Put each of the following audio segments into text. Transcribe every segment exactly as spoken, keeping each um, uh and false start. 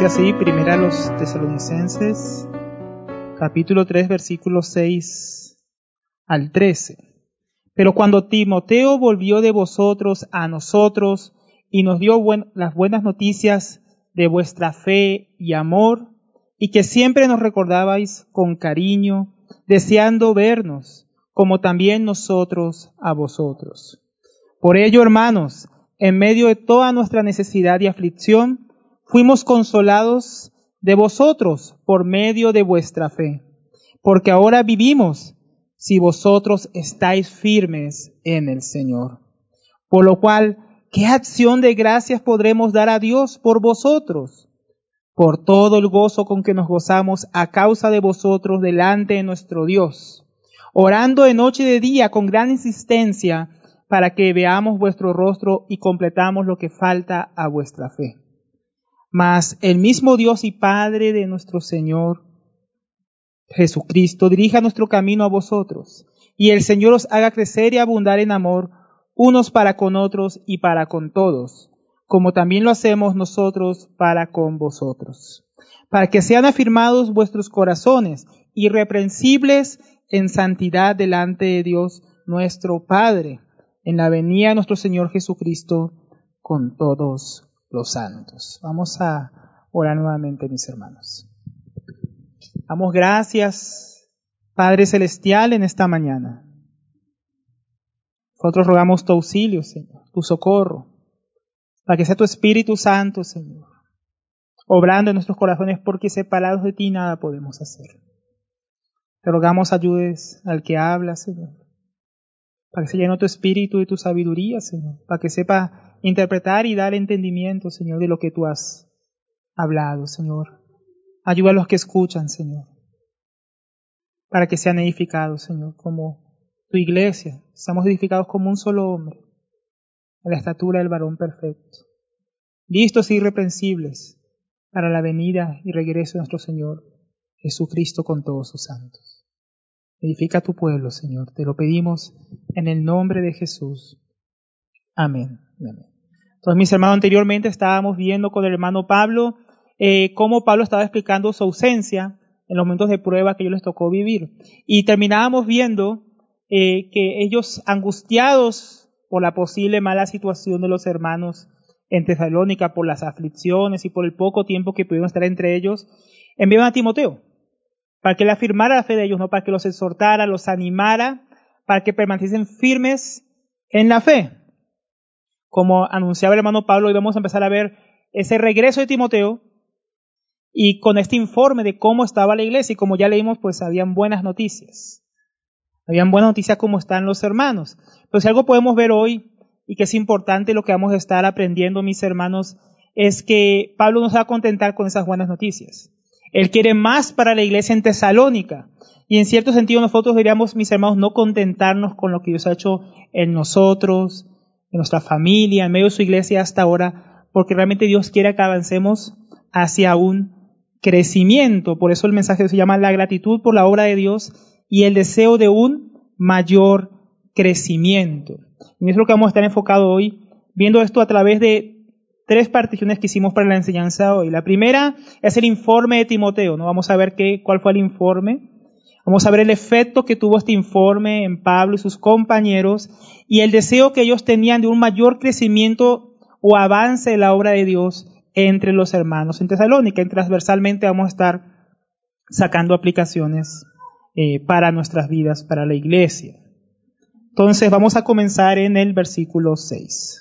Dice así, primera a los Tesalonicenses, capítulo tres, versículos seis al trece. Pero cuando Timoteo volvió de vosotros a nosotros y nos dio buen, las buenas noticias de vuestra fe y amor, y que siempre nos recordabais con cariño, deseando vernos, como también nosotros a vosotros. Por ello, hermanos, en medio de toda nuestra necesidad y aflicción, fuimos consolados de vosotros por medio de vuestra fe, porque ahora vivimos si vosotros estáis firmes en el Señor. Por lo cual, ¿qué acción de gracias podremos dar a Dios por vosotros? Por todo el gozo con que nos gozamos a causa de vosotros delante de nuestro Dios, orando de noche y de día con gran insistencia para que veamos vuestro rostro y completamos lo que falta a vuestra fe. Mas el mismo Dios y Padre de nuestro Señor Jesucristo dirija nuestro camino a vosotros, y el Señor os haga crecer y abundar en amor unos para con otros y para con todos, como también lo hacemos nosotros para con vosotros, para que sean afirmados vuestros corazones, irreprensibles en santidad delante de Dios nuestro Padre, en la venida de nuestro Señor Jesucristo con todos los santos. Vamos a orar nuevamente, mis hermanos. Damos gracias, Padre Celestial, en esta mañana. Nosotros rogamos tu auxilio, Señor, tu socorro, para que sea tu Espíritu Santo, Señor, obrando en nuestros corazones, porque separados de ti nada podemos hacer. Te rogamos ayudes al que habla, Señor, para que se llene tu espíritu y tu sabiduría, Señor, para que sepa interpretar y dar entendimiento, Señor, de lo que tú has hablado, Señor. Ayuda a los que escuchan, Señor, para que sean edificados, Señor, como tu iglesia. Estamos edificados como un solo hombre, a la estatura del varón perfecto, listos e irreprensibles para la venida y regreso de nuestro Señor Jesucristo con todos sus santos. Edifica tu pueblo, Señor, te lo pedimos en el nombre de Jesús. Amén. Amén. Entonces, mis hermanos, anteriormente estábamos viendo con el hermano Pablo eh, cómo Pablo estaba explicando su ausencia en los momentos de prueba que ellos les tocó vivir. Y terminábamos viendo eh, que ellos, angustiados por la posible mala situación de los hermanos en Tesalónica, por las aflicciones y por el poco tiempo que pudieron estar entre ellos, enviaron a Timoteo para que le afirmara la fe de ellos, no para que los exhortara, los animara, para que permaneciesen firmes en la fe. Como anunciaba el hermano Pablo, hoy vamos a empezar a ver ese regreso de Timoteo y con este informe de cómo estaba la iglesia. Y como ya leímos, pues habían buenas noticias. Habían buenas noticias como están los hermanos. Pero si algo podemos ver hoy, y que es importante lo que vamos a estar aprendiendo, mis hermanos, es que Pablo no se va a contentar con esas buenas noticias. Él quiere más para la iglesia en Tesalónica. Y en cierto sentido nosotros deberíamos, mis hermanos, no contentarnos con lo que Dios ha hecho en nosotros, en nuestra familia, en medio de su iglesia hasta ahora, porque realmente Dios quiere que avancemos hacia un crecimiento. Por eso el mensaje se llama la gratitud por la obra de Dios y el deseo de un mayor crecimiento. Y eso es lo que vamos a estar enfocado hoy, viendo esto a través de tres particiones que hicimos para la enseñanza de hoy. La primera es el informe de Timoteo, ¿no? Vamos a ver qué, cuál fue el informe. Vamos a ver el efecto que tuvo este informe en Pablo y sus compañeros y el deseo que ellos tenían de un mayor crecimiento o avance de la obra de Dios entre los hermanos en Tesalónica. Y transversalmente vamos a estar sacando aplicaciones eh, para nuestras vidas, para la iglesia. Entonces vamos a comenzar en el versículo seis.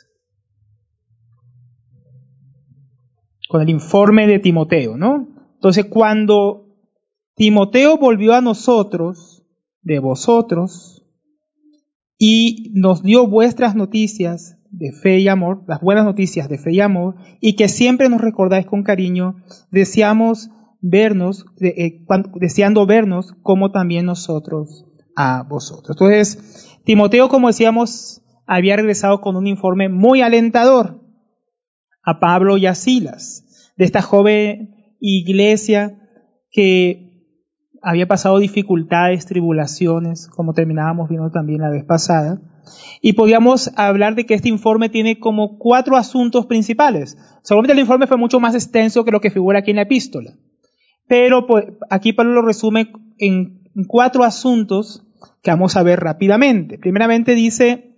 Con el informe de Timoteo, ¿no? Entonces, cuando Timoteo volvió a nosotros, de vosotros, y nos dio vuestras noticias de fe y amor, las buenas noticias de fe y amor, y que siempre nos recordáis con cariño, deseamos vernos, eh, deseando vernos como también nosotros a vosotros. Entonces, Timoteo, como decíamos, había regresado con un informe muy alentador a Pablo y a Silas, de esta joven iglesia que había pasado dificultades, tribulaciones, como terminábamos viendo también la vez pasada, Y podríamos hablar de que este informe tiene como cuatro asuntos principales. Seguramente el informe fue mucho más extenso que lo que figura aquí en la epístola. Pero pues, aquí Pablo lo resume en cuatro asuntos que vamos a ver rápidamente. Primeramente dice,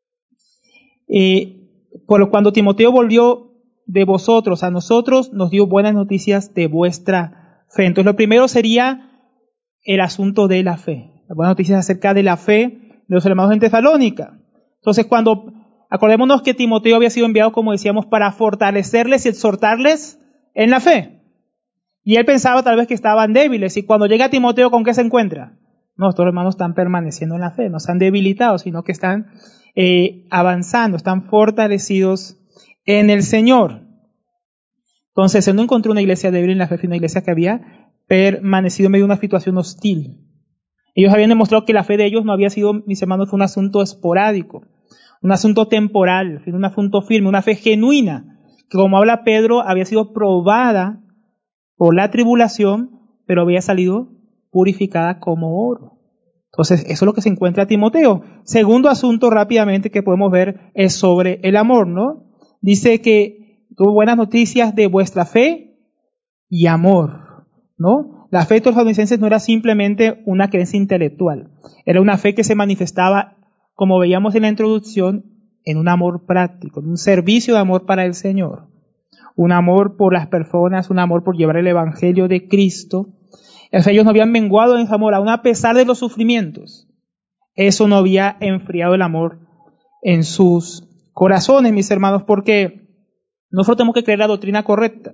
eh, por cuando Timoteo volvió de vosotros a nosotros, nos dio buenas noticias de vuestra fe. Entonces lo primero sería el asunto de la fe. Las buenas noticias acerca de la fe de los hermanos en Tesalónica. Entonces cuando, acordémonos que Timoteo había sido enviado, como decíamos, para fortalecerles y exhortarles en la fe. Y él pensaba tal vez que estaban débiles. Y cuando llega Timoteo, ¿con qué se encuentra? No, estos hermanos están permaneciendo en la fe, no están debilitados, sino que están eh, avanzando, están fortalecidos en el Señor. Entonces, él no encontró una iglesia débil en la fe, sino una iglesia que había permanecido en medio de una situación hostil. Ellos habían demostrado que la fe de ellos no había sido, mis hermanos, fue un asunto esporádico, un asunto temporal, un asunto firme, una fe genuina, que como habla Pedro, había sido probada por la tribulación, pero había salido purificada como oro. Entonces, eso es lo que se encuentra Timoteo. Segundo asunto rápidamente que podemos ver es sobre el amor, ¿no? Dice que tuvo buenas noticias de vuestra fe y amor, ¿no? La fe de los tesalonicenses no era simplemente una creencia intelectual, era una fe que se manifestaba, como veíamos en la introducción, en un amor práctico, en un servicio de amor para el Señor, un amor por las personas, un amor por llevar el Evangelio de Cristo. O sea, ellos no habían menguado en ese amor, aún a pesar de los sufrimientos. Eso no había enfriado el amor en sus corazones, mis hermanos, porque nosotros tenemos que creer la doctrina correcta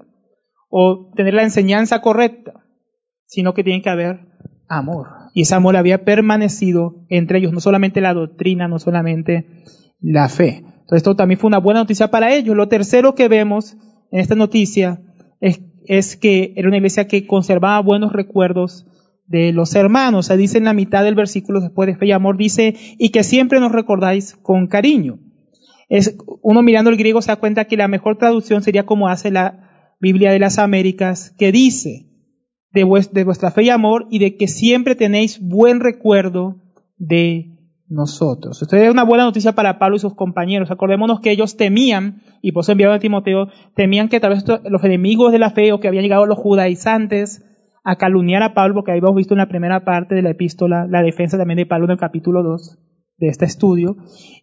o tener la enseñanza correcta, sino que tiene que haber amor. Y ese amor había permanecido entre ellos, no solamente la doctrina, no solamente la fe. Entonces esto también fue una buena noticia para ellos. Lo tercero que vemos en esta noticia es, es que era una iglesia que conservaba buenos recuerdos de los hermanos. O sea, dice en la mitad del versículo, después de fe y amor, dice, y que siempre nos recordáis con cariño. Es, uno mirando el griego se da cuenta que la mejor traducción sería como hace la Biblia de las Américas, que dice, de, vuest- de vuestra fe y amor, y de que siempre tenéis buen recuerdo de nosotros. Esto es una buena noticia para Pablo y sus compañeros. Acordémonos que ellos temían, y por eso enviaron a Timoteo, temían que tal vez esto, los enemigos de la fe, o que habían llegado los judaizantes a calumniar a Pablo, porque habíamos visto en la primera parte de la epístola la defensa también de Pablo en el capítulo dos de este estudio.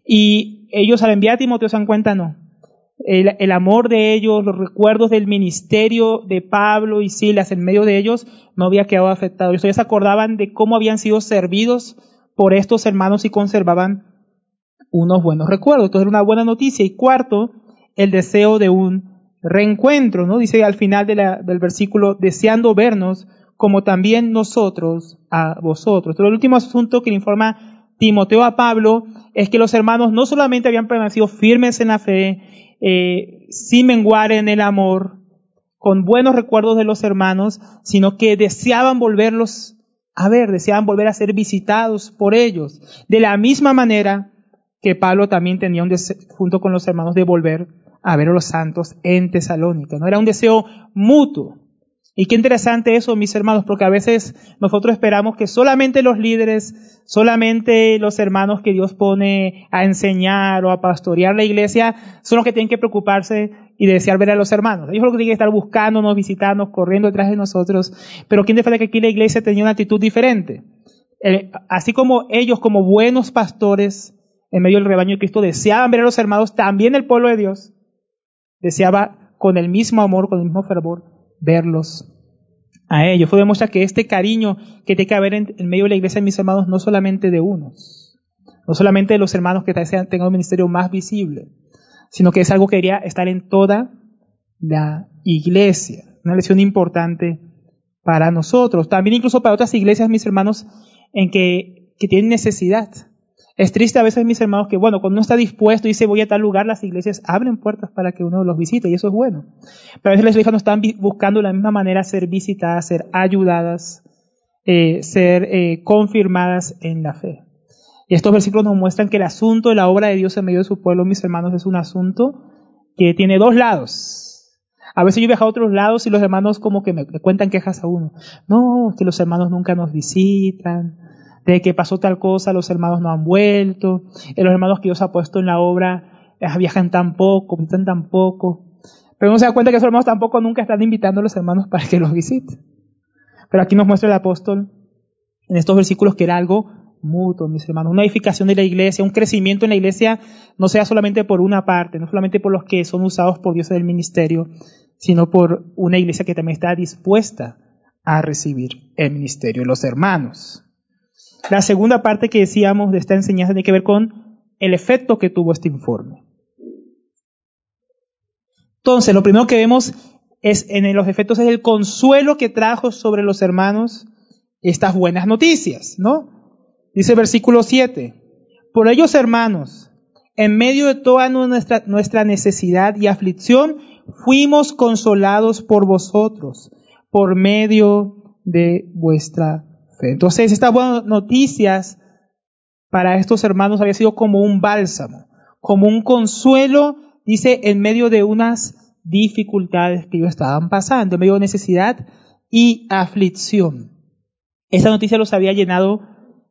Y ellos al enviar a Timoteo se dan cuenta, no. El, el amor de ellos, los recuerdos del ministerio de Pablo y Silas en medio de ellos no había quedado afectado. Ellos se acordaban de cómo habían sido servidos por estos hermanos y conservaban unos buenos recuerdos. Entonces era una buena noticia. Y cuarto, el deseo de un reencuentro, ¿no? Dice al final de la, del versículo, deseando vernos como también nosotros a vosotros. Entonces el último asunto que le informa Timoteo a Pablo es que los hermanos no solamente habían permanecido firmes en la fe, eh, sin menguar en el amor, con buenos recuerdos de los hermanos, sino que deseaban volverlos a ver, deseaban volver a ser visitados por ellos. De la misma manera que Pablo también tenía un deseo, junto con los hermanos, de volver a ver a los santos en Tesalónica, ¿no? Era un deseo mutuo. Y qué interesante eso, mis hermanos, porque a veces nosotros esperamos que solamente los líderes, solamente los hermanos que Dios pone a enseñar o a pastorear la iglesia son los que tienen que preocuparse y desear ver a los hermanos. Ellos son los que tienen que estar buscándonos, visitándonos, corriendo detrás de nosotros. Pero quién define que aquí la iglesia tenía una actitud diferente. Eh, así como ellos, como buenos pastores en medio del rebaño de Cristo, deseaban ver a los hermanos, también el pueblo de Dios deseaba con el mismo amor, con el mismo fervor, verlos a ellos. Fue demuestra que este cariño que tiene que haber en, en medio de la iglesia, mis hermanos, no solamente de unos, no solamente de los hermanos que tengan un ministerio más visible, sino que es algo que debería estar en toda la iglesia. Una lección importante para nosotros, también incluso para otras iglesias, mis hermanos, en que, que tienen necesidad. Es triste a veces, mis hermanos, que bueno, cuando uno está dispuesto y dice voy a tal lugar, las iglesias abren puertas para que uno los visite, y eso es bueno. Pero a veces las iglesias no están buscando de la misma manera ser visitadas, ser ayudadas, eh, ser eh, confirmadas en la fe. Y estos versículos nos muestran que el asunto de la obra de Dios en medio de su pueblo, mis hermanos, es un asunto que tiene dos lados. A veces yo viajo a otros lados y los hermanos como que me, me cuentan quejas a uno. No, que los hermanos nunca nos visitan. de que pasó tal cosa, los hermanos no han vuelto, eh, los hermanos que Dios ha puesto en la obra eh, viajan tan poco, visitan tan poco. Pero uno se da cuenta que esos hermanos tampoco nunca están invitando a los hermanos para que los visiten. Pero aquí nos muestra el apóstol en estos versículos que era algo mutuo, mis hermanos, una edificación de la iglesia, un crecimiento en la iglesia, no sea solamente por una parte, no solamente por los que son usados por Dios en el ministerio, sino por una iglesia que también está dispuesta a recibir el ministerio, los hermanos. La segunda parte que decíamos de esta enseñanza tiene que ver con el efecto que tuvo este informe. Entonces, lo primero que vemos es en los efectos es el consuelo que trajo sobre los hermanos estas buenas noticias, ¿no? Dice el versículo siete, por ellos, hermanos, en medio de toda nuestra, nuestra necesidad y aflicción, fuimos consolados por vosotros, por medio de vuestra fe. Entonces, estas buenas noticias para estos hermanos había sido como un bálsamo, como un consuelo, dice, en medio de unas dificultades que ellos estaban pasando, en medio de necesidad y aflicción. Esta noticia los había llenado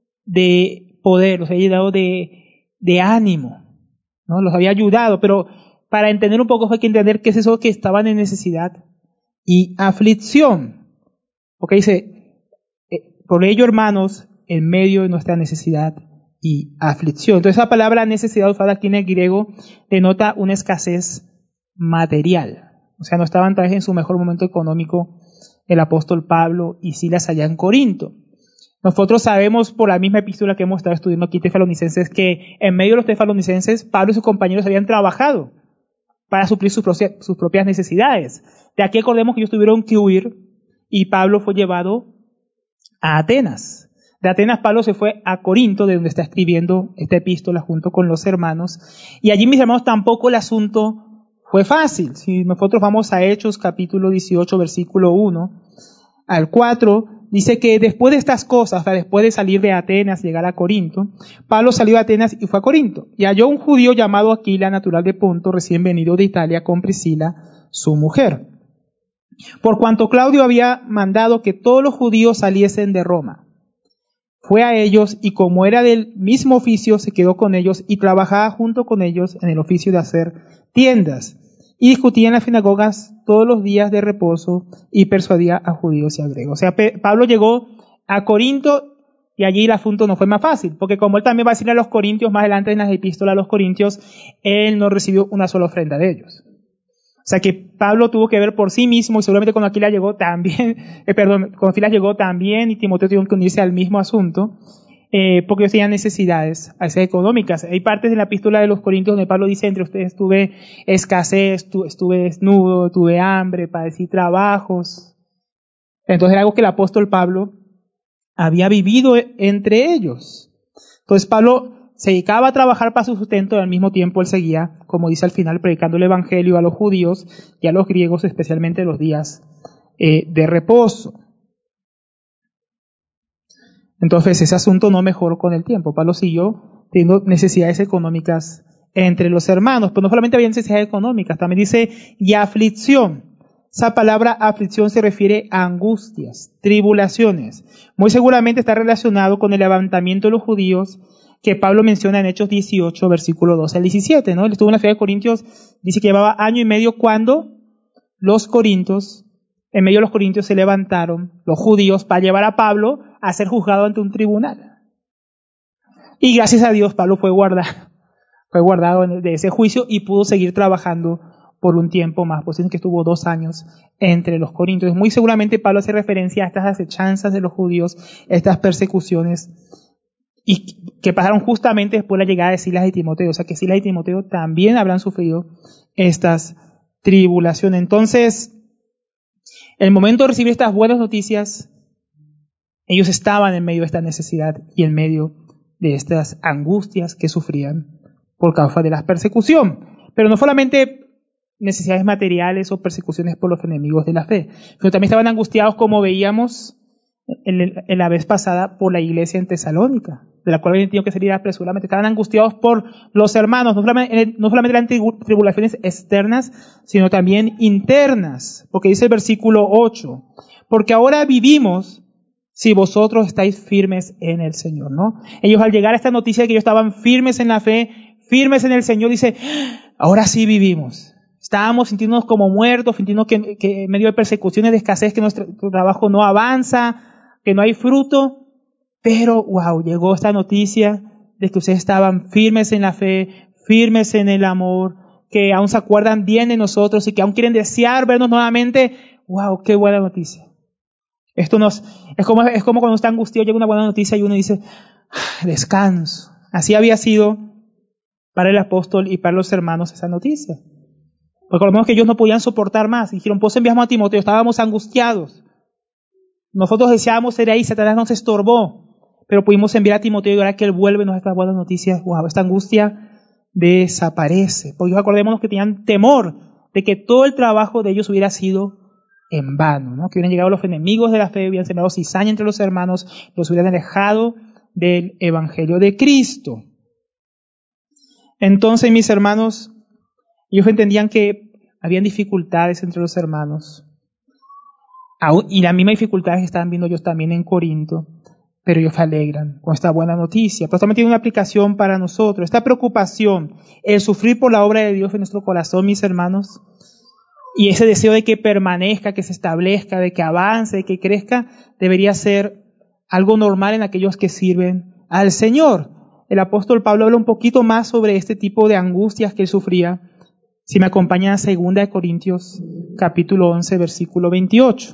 de poder, los había llenado de, de ánimo, ¿no? Los había ayudado, pero para entender un poco fue que entender qué es eso que estaban en necesidad y aflicción. Porque dice, eh, por ello, hermanos, en medio de nuestra necesidad y aflicción. Entonces, esa palabra necesidad usada aquí en el griego denota una escasez material. O sea, no estaban tal vez en su mejor momento económico el apóstol Pablo y Silas allá en Corinto. Nosotros sabemos por la misma epístola que hemos estado estudiando aquí, Tesalonicenses, que en medio de los tesalonicenses, Pablo y sus compañeros habían trabajado para suplir sus, sus propias necesidades. De aquí acordemos que ellos tuvieron que huir y Pablo fue llevado a Atenas. De Atenas Pablo se fue a Corinto, de donde está escribiendo esta epístola junto con los hermanos. Y allí, mis hermanos, tampoco el asunto fue fácil. Si nosotros vamos a Hechos capítulo dieciocho, versículo uno al cuatro, dice que después de estas cosas, o sea, después de salir de Atenas, llegar a Corinto, Pablo salió de Atenas y fue a Corinto. Y halló un judío llamado Aquila, natural de Ponto, recién venido de Italia, con Priscila, su mujer. Por cuanto Claudio había mandado que todos los judíos saliesen de Roma. Fue a ellos y como era del mismo oficio, se quedó con ellos y trabajaba junto con ellos en el oficio de hacer tiendas. Y discutía en las sinagogas todos los días de reposo y persuadía a judíos y a griegos. O sea, Pablo llegó a Corinto y allí el asunto no fue más fácil, porque como él también va a decirle a los corintios más adelante en las epístolas a los corintios, él no recibió una sola ofrenda de ellos. O sea que Pablo tuvo que ver por sí mismo y seguramente cuando Aquila llegó también, eh, perdón, cuando Silas llegó también y Timoteo tuvo que unirse al mismo asunto, eh, porque ellos tenían necesidades, necesidades económicas. Hay partes de la epístola de los Corintios donde Pablo dice, entre ustedes tuve escasez, tu, estuve desnudo, tuve hambre, padecí trabajos. Entonces era algo que el apóstol Pablo había vivido entre ellos. Entonces Pablo se dedicaba a trabajar para su sustento y al mismo tiempo él seguía, como dice al final, predicando el evangelio a los judíos y a los griegos, especialmente los días eh, de reposo. Entonces ese asunto no mejoró con el tiempo. Pablo siguió teniendo necesidades económicas entre los hermanos, pero no solamente había necesidades económicas, también dice y aflicción. Esa palabra aflicción se refiere a angustias, tribulaciones. Muy seguramente está relacionado con el levantamiento de los judíos que Pablo menciona en Hechos dieciocho, versículo doce al diecisiete, ¿no? Él estuvo en la ciudad de Corintios, dice que llevaba año y medio cuando los corintios, en medio de los corintios se levantaron los judíos para llevar a Pablo a ser juzgado ante un tribunal. Y gracias a Dios Pablo fue guardado, fue guardado de ese juicio y pudo seguir trabajando por un tiempo más, pues dicen que estuvo dos años entre los corintios. Muy seguramente Pablo hace referencia a estas acechanzas de los judíos, estas persecuciones, y que pasaron justamente después de la llegada de Silas y Timoteo. O sea que Silas y Timoteo también habrán sufrido estas tribulaciones. Entonces, en el momento de recibir estas buenas noticias, ellos estaban en medio de esta necesidad y en medio de estas angustias que sufrían por causa de la persecución. Pero no solamente necesidades materiales o persecuciones por los enemigos de la fe, sino también estaban angustiados, como veíamos en, en la vez pasada, por la iglesia en Tesalónica, de la cual habían tenido que salir apresuradamente. Estaban angustiados por los hermanos, no solamente, no solamente eran tribulaciones externas, sino también internas, porque dice el versículo ocho, porque ahora vivimos si vosotros estáis firmes en el Señor, ¿no? Ellos al llegar a esta noticia de que ellos estaban firmes en la fe, firmes en el Señor, dice, ahora sí vivimos. Estábamos sintiéndonos como muertos, sintiéndonos que, que en medio de persecuciones, de escasez, que nuestro trabajo no avanza, que no hay fruto. Pero, wow, llegó esta noticia de que ustedes estaban firmes en la fe, firmes en el amor, que aún se acuerdan bien de nosotros y que aún quieren desear vernos nuevamente. Wow, qué buena noticia. Esto nos, es como, es como cuando está angustiado, llega una buena noticia y uno dice, ah, descanso. Así había sido para el apóstol y para los hermanos esa noticia. Porque por lo menos que ellos no podían soportar más. Dijeron, pues enviamos a Timoteo, estábamos angustiados. Nosotros deseábamos ser ahí, Satanás nos estorbó. Pero pudimos enviar a Timoteo y ahora que él vuelve nos da estas buenas noticias. Wow, esta angustia desaparece. Porque acordémonos que tenían temor de que todo el trabajo de ellos hubiera sido en vano, ¿no? Que hubieran llegado los enemigos de la fe, hubieran sembrado cizaña entre los hermanos, los hubieran alejado del evangelio de Cristo. Entonces, mis hermanos, ellos entendían que habían dificultades entre los hermanos. Y las mismas dificultades que estaban viendo ellos también en Corinto. Pero ellos se alegran con esta buena noticia. Pero también tiene una aplicación para nosotros. Esta preocupación, el sufrir por la obra de Dios en nuestro corazón, mis hermanos, y ese deseo de que permanezca, que se establezca, de que avance, de que crezca, debería ser algo normal en aquellos que sirven al Señor. El apóstol Pablo habla un poquito más sobre este tipo de angustias que él sufría. Si me acompañan a segunda de Corintios, capítulo once, versículo veintiocho.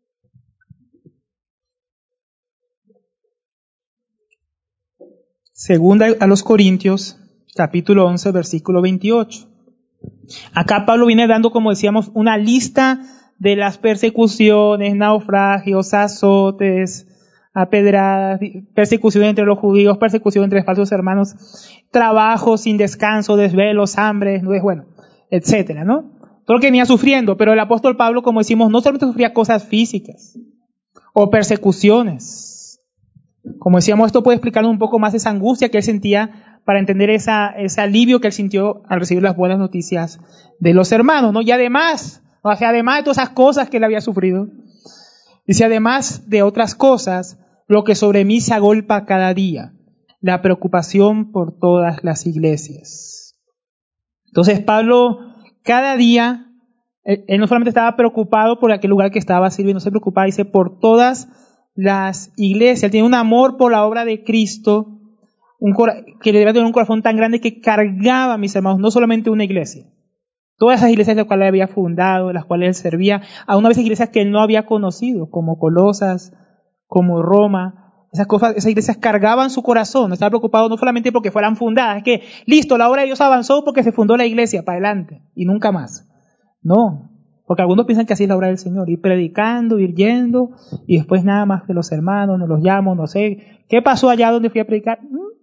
Segunda a los Corintios, capítulo once, versículo veintiocho. Acá Pablo viene dando, como decíamos, una lista de las persecuciones, naufragios, azotes, apedradas, persecución entre los judíos, persecución entre falsos hermanos, trabajo sin descanso, desvelos, hambre, bueno, etcétera, ¿no? Todo lo que venía sufriendo, pero el apóstol Pablo, como decimos, no solamente sufría cosas físicas o persecuciones. Como decíamos, esto puede explicar un poco más esa angustia que él sentía para entender esa, ese alivio que él sintió al recibir las buenas noticias de los hermanos, ¿no? Y además, o sea, además de todas esas cosas que él había sufrido, dice, además de otras cosas, lo que sobre mí se agolpa cada día, la preocupación por todas las iglesias. Entonces Pablo, cada día, él, él no solamente estaba preocupado por aquel lugar que estaba sirviendo, se preocupaba, dice, por todas las iglesias. Él tiene un amor por la obra de Cristo, un cora- que le debía tener un corazón tan grande que cargaba, mis hermanos, no solamente una iglesia. Todas esas iglesias las cuales él había fundado, las cuales él servía, a una vez iglesias que él no había conocido, como Colosas, como Roma. Esas cosas, esas iglesias cargaban su corazón. No estaba preocupado no solamente porque fueran fundadas, es que, listo, la obra de Dios avanzó porque se fundó la iglesia, para adelante, y nunca más. No, porque algunos piensan que así es la obra del Señor, ir predicando, ir yendo, y después nada más que los hermanos, no los llamo, no sé, ¿qué pasó allá donde fui a predicar?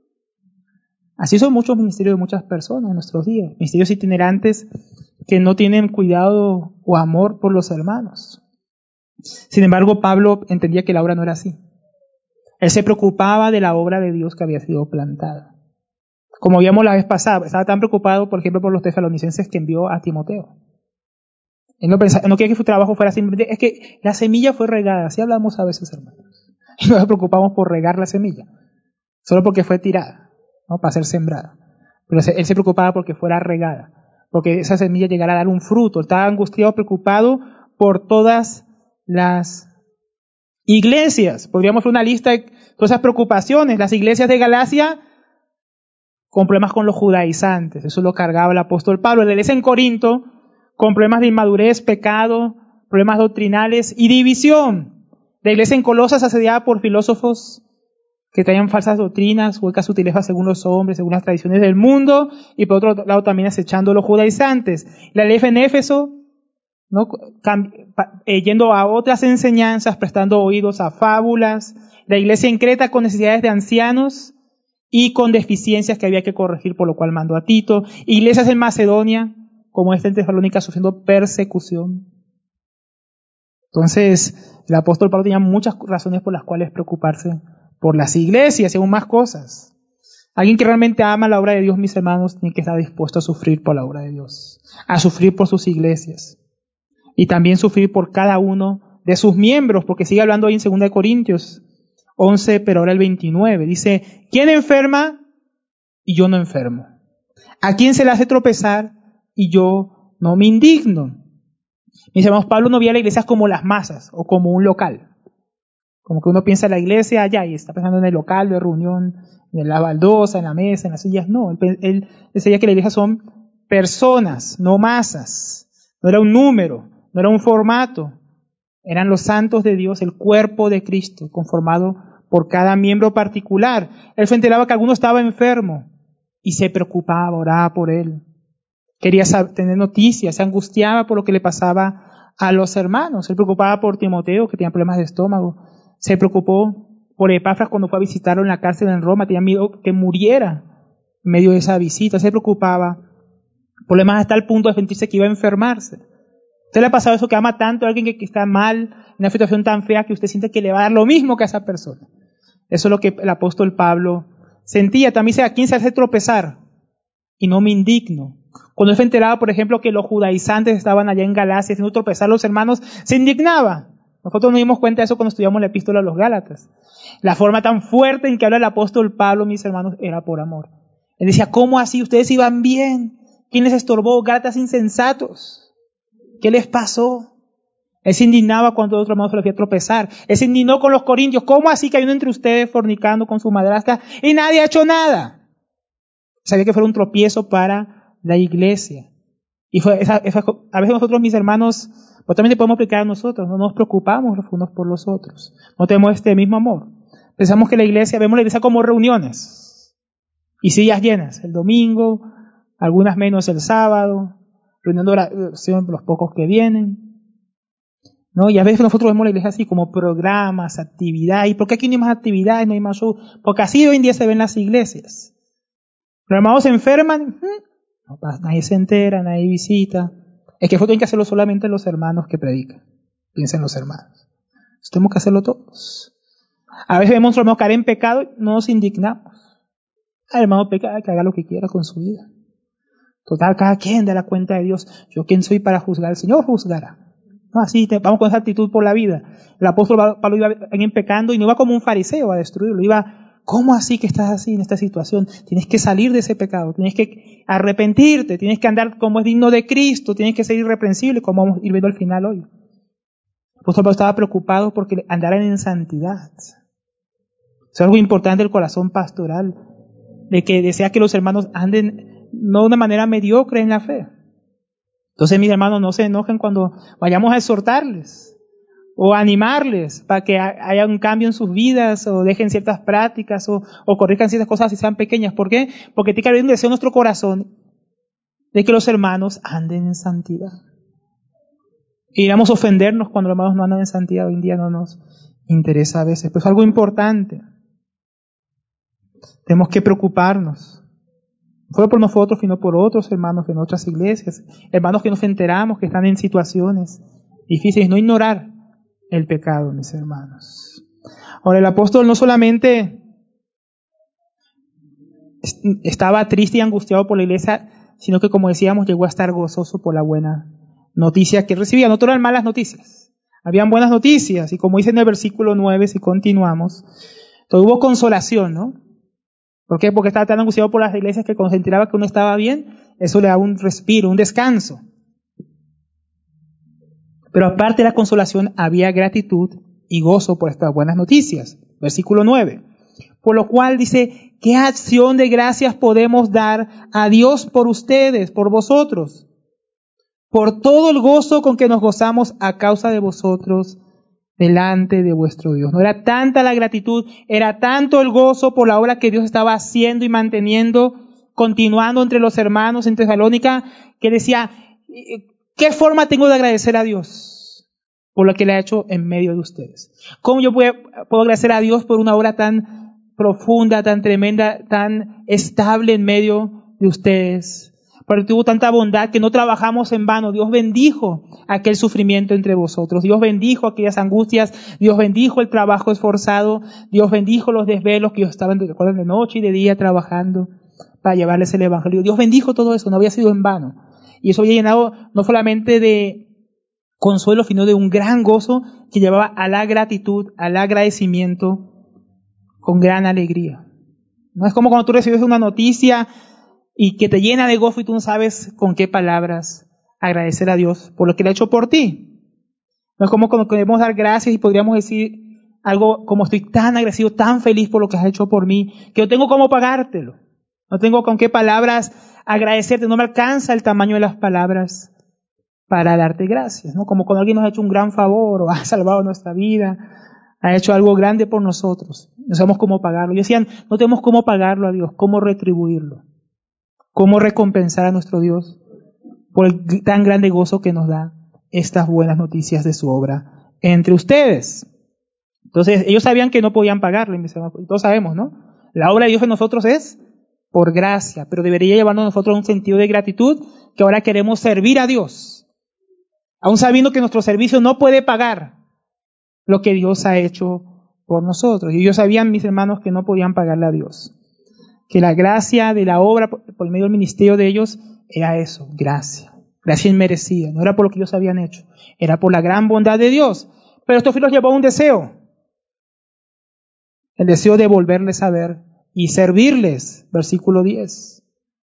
Así son muchos ministerios de muchas personas en nuestros días, ministerios itinerantes que no tienen cuidado o amor por los hermanos. Sin embargo, Pablo entendía que la obra no era así. Él se preocupaba de la obra de Dios que había sido plantada. Como vimos la vez pasada, estaba tan preocupado, por ejemplo, por los tesalonicenses que envió a Timoteo. Él no, pensaba, no quería que su trabajo fuera simplemente, es que la semilla fue regada, así hablamos a veces, hermanos. Y nos preocupamos por regar la semilla, solo porque fue tirada, ¿no? Para ser sembrada. Pero él se preocupaba porque fuera regada, porque esa semilla llegara a dar un fruto. Estaba angustiado, preocupado por todas las iglesias. Podríamos hacer una lista de todas esas preocupaciones. Las iglesias de Galacia con problemas con los judaizantes, eso lo cargaba el apóstol Pablo. La iglesia en Corinto con problemas de inmadurez, pecado, problemas doctrinales y división. La iglesia en Colosas asediada por filósofos que traían falsas doctrinas, huecas sutilezas según los hombres, según las tradiciones del mundo, y por otro lado también acechando a los judaizantes. La iglesia en Éfeso, ¿no? Cam- pa- eh, yendo a otras enseñanzas, prestando oídos a fábulas. La iglesia en Creta con necesidades de ancianos y con deficiencias que había que corregir, por lo cual mandó a Tito. Iglesias en Macedonia, como esta en Tesalónica, sufriendo persecución. Entonces, el apóstol Pablo tenía muchas razones por las cuales preocuparse por las iglesias y aún más cosas. Alguien que realmente ama la obra de Dios, mis hermanos, tiene que estar dispuesto a sufrir por la obra de Dios, a sufrir por sus iglesias y también sufrir por cada uno de sus miembros, porque sigue hablando ahí en segunda de Corintios, once, pero ahora el veintinueve. Dice, ¿quién enferma y yo no enfermo? ¿A quién se le hace tropezar y yo no me indigno? Mis hermanos, Pablo no veía la iglesia como las masas o como un local. Como que uno piensa en la iglesia allá y está pensando en el local de reunión, en la baldosa, en la mesa, en las sillas. No, él, él decía que la iglesia son personas, no masas. No era un número, no era un formato. Eran los santos de Dios, el cuerpo de Cristo, conformado por cada miembro particular. Él se enteraba que alguno estaba enfermo y se preocupaba, oraba por él. Quería saber, tener noticias, se angustiaba por lo que le pasaba a los hermanos. Se preocupaba por Timoteo, que tenía problemas de estómago. Se preocupó por Epafras cuando fue a visitarlo en la cárcel en Roma. Tenía miedo que muriera en medio de esa visita. Se preocupaba. Problemas hasta el punto de sentirse que iba a enfermarse. ¿Usted le ha pasado eso que ama tanto a alguien que, que está mal, en una situación tan fea que usted siente que le va a dar lo mismo que a esa persona? Eso es lo que el apóstol Pablo sentía. También dice, ¿a quién se hace tropezar? Y no me indigno. Cuando él se enteraba, por ejemplo, que los judaizantes estaban allá en Galacia haciendo tropezar a los hermanos, se indignaba. Nosotros nos dimos cuenta de eso cuando estudiamos la epístola a los Gálatas. La forma tan fuerte en que habla el apóstol Pablo, mis hermanos, era por amor. Él decía, ¿cómo así? Ustedes iban bien. ¿Quién les estorbó? Gálatas insensatos. ¿Qué les pasó? Él se indignaba cuando otro hermano se le hacía tropezar. Él se indignó con los corintios. ¿Cómo así que hay uno entre ustedes fornicando con su madrastra y nadie ha hecho nada? Sabía que fue un tropiezo para la iglesia. Y fue esa, esa, a veces nosotros, mis hermanos, pues también podemos aplicar a nosotros. No nos preocupamos los unos por los otros. No tenemos este mismo amor. Pensamos que la iglesia, vemos la iglesia como reuniones y sillas llenas. El domingo, algunas menos el sábado, reunión de oración los pocos que vienen. ¿No? Y a veces nosotros vemos la iglesia así como programas, actividades. ¿Y por qué aquí no hay más actividades, no hay más show? Porque así hoy en día se ven las iglesias. Los hermanos se enferman, no pasa, nadie se entera, nadie visita. Es que eso tienen que hacerlo solamente los hermanos que predican. Piensen los hermanos. Eso tenemos que hacerlo todos. A veces vemos a nuestros hermanos caer en pecado, no nos indignamos. El hermano peca, que haga lo que quiera con su vida. Total, cada quien da la cuenta de Dios. Yo quién soy para juzgar, el Señor juzgará. No, así te, vamos con esa actitud por la vida. El apóstol Pablo iba en pecando y no iba como un fariseo a destruirlo. Iba, ¿cómo así que estás así en esta situación? Tienes que salir de ese pecado, tienes que arrepentirte, tienes que andar como es digno de Cristo, tienes que ser irreprensible, como vamos a ir viendo al final hoy. El apóstol Pablo estaba preocupado porque andaran en santidad. Es algo importante del corazón pastoral, de que desea que los hermanos anden no de una manera mediocre en la fe. Entonces, mis hermanos, no se enojen cuando vayamos a exhortarles o a animarles para que haya un cambio en sus vidas o dejen ciertas prácticas o, o corrijan ciertas cosas si sean pequeñas. ¿Por qué? Porque tiene que haber un deseo en nuestro corazón de que los hermanos anden en santidad. Y iremos a ofendernos cuando los hermanos no andan en santidad. Hoy en día no nos interesa a veces, pero es algo importante. Tenemos que preocuparnos. No solo por nosotros, sino por otros hermanos en otras iglesias, hermanos que nos enteramos que están en situaciones difíciles, no ignorar el pecado, mis hermanos. Ahora, el apóstol no solamente estaba triste y angustiado por la iglesia, sino que, como decíamos, llegó a estar gozoso por la buena noticia que recibía. No todas eran malas noticias, habían buenas noticias, y como dice en el versículo nueve, si continuamos, todo hubo consolación, ¿no? ¿Por qué? Porque estaba tan angustiado por las iglesias que cuando se enteraba que uno estaba bien, eso le daba un respiro, un descanso. Pero aparte de la consolación, había gratitud y gozo por estas buenas noticias. Versículo nueve. Por lo cual dice, ¿qué acción de gracias podemos dar a Dios por ustedes, por vosotros? Por todo el gozo con que nos gozamos a causa de vosotros delante de vuestro Dios. No era tanta la gratitud, era tanto el gozo por la obra que Dios estaba haciendo y manteniendo, continuando entre los hermanos en Tesalónica, que decía, ¿qué forma tengo de agradecer a Dios por lo que le ha hecho en medio de ustedes? ¿Cómo yo puedo, puedo agradecer a Dios por una obra tan profunda, tan tremenda, tan estable en medio de ustedes? Porque tuvo tanta bondad que no trabajamos en vano. Dios bendijo aquel sufrimiento entre vosotros. Dios bendijo aquellas angustias. Dios bendijo el trabajo esforzado. Dios bendijo los desvelos que ellos estaban de noche y de día trabajando para llevarles el evangelio. Dios bendijo todo eso. No había sido en vano. Y eso había llenado no solamente de consuelo, sino de un gran gozo que llevaba a la gratitud, al agradecimiento con gran alegría. No es como cuando tú recibes una noticia y que te llena de gozo y tú no sabes con qué palabras agradecer a Dios por lo que Él ha hecho por ti. No es como cuando queremos dar gracias y podríamos decir algo como estoy tan agradecido, tan feliz por lo que has hecho por mí, que no tengo cómo pagártelo. No tengo con qué palabras agradecerte, no me alcanza el tamaño de las palabras para darte gracias, ¿no? Como cuando alguien nos ha hecho un gran favor o ha salvado nuestra vida, ha hecho algo grande por nosotros. No sabemos cómo pagarlo. Y decían, no tenemos cómo pagarlo a Dios, cómo retribuirlo, cómo recompensar a nuestro Dios por el tan grande gozo que nos da estas buenas noticias de su obra entre ustedes. Entonces, ellos sabían que no podían pagarle, mis hermanos, y todos sabemos, ¿no? La obra de Dios en nosotros es por gracia, pero debería llevarnos a nosotros a un sentido de gratitud que ahora queremos servir a Dios, aun sabiendo que nuestro servicio no puede pagar lo que Dios ha hecho por nosotros. Y ellos sabían, mis hermanos, que no podían pagarle a Dios, que la gracia de la obra por, por medio del ministerio de ellos era eso, gracia, gracia inmerecida, no era por lo que ellos habían hecho, era por la gran bondad de Dios. Pero esto los llevó a un deseo, el deseo de volverles a ver y servirles, versículo diez.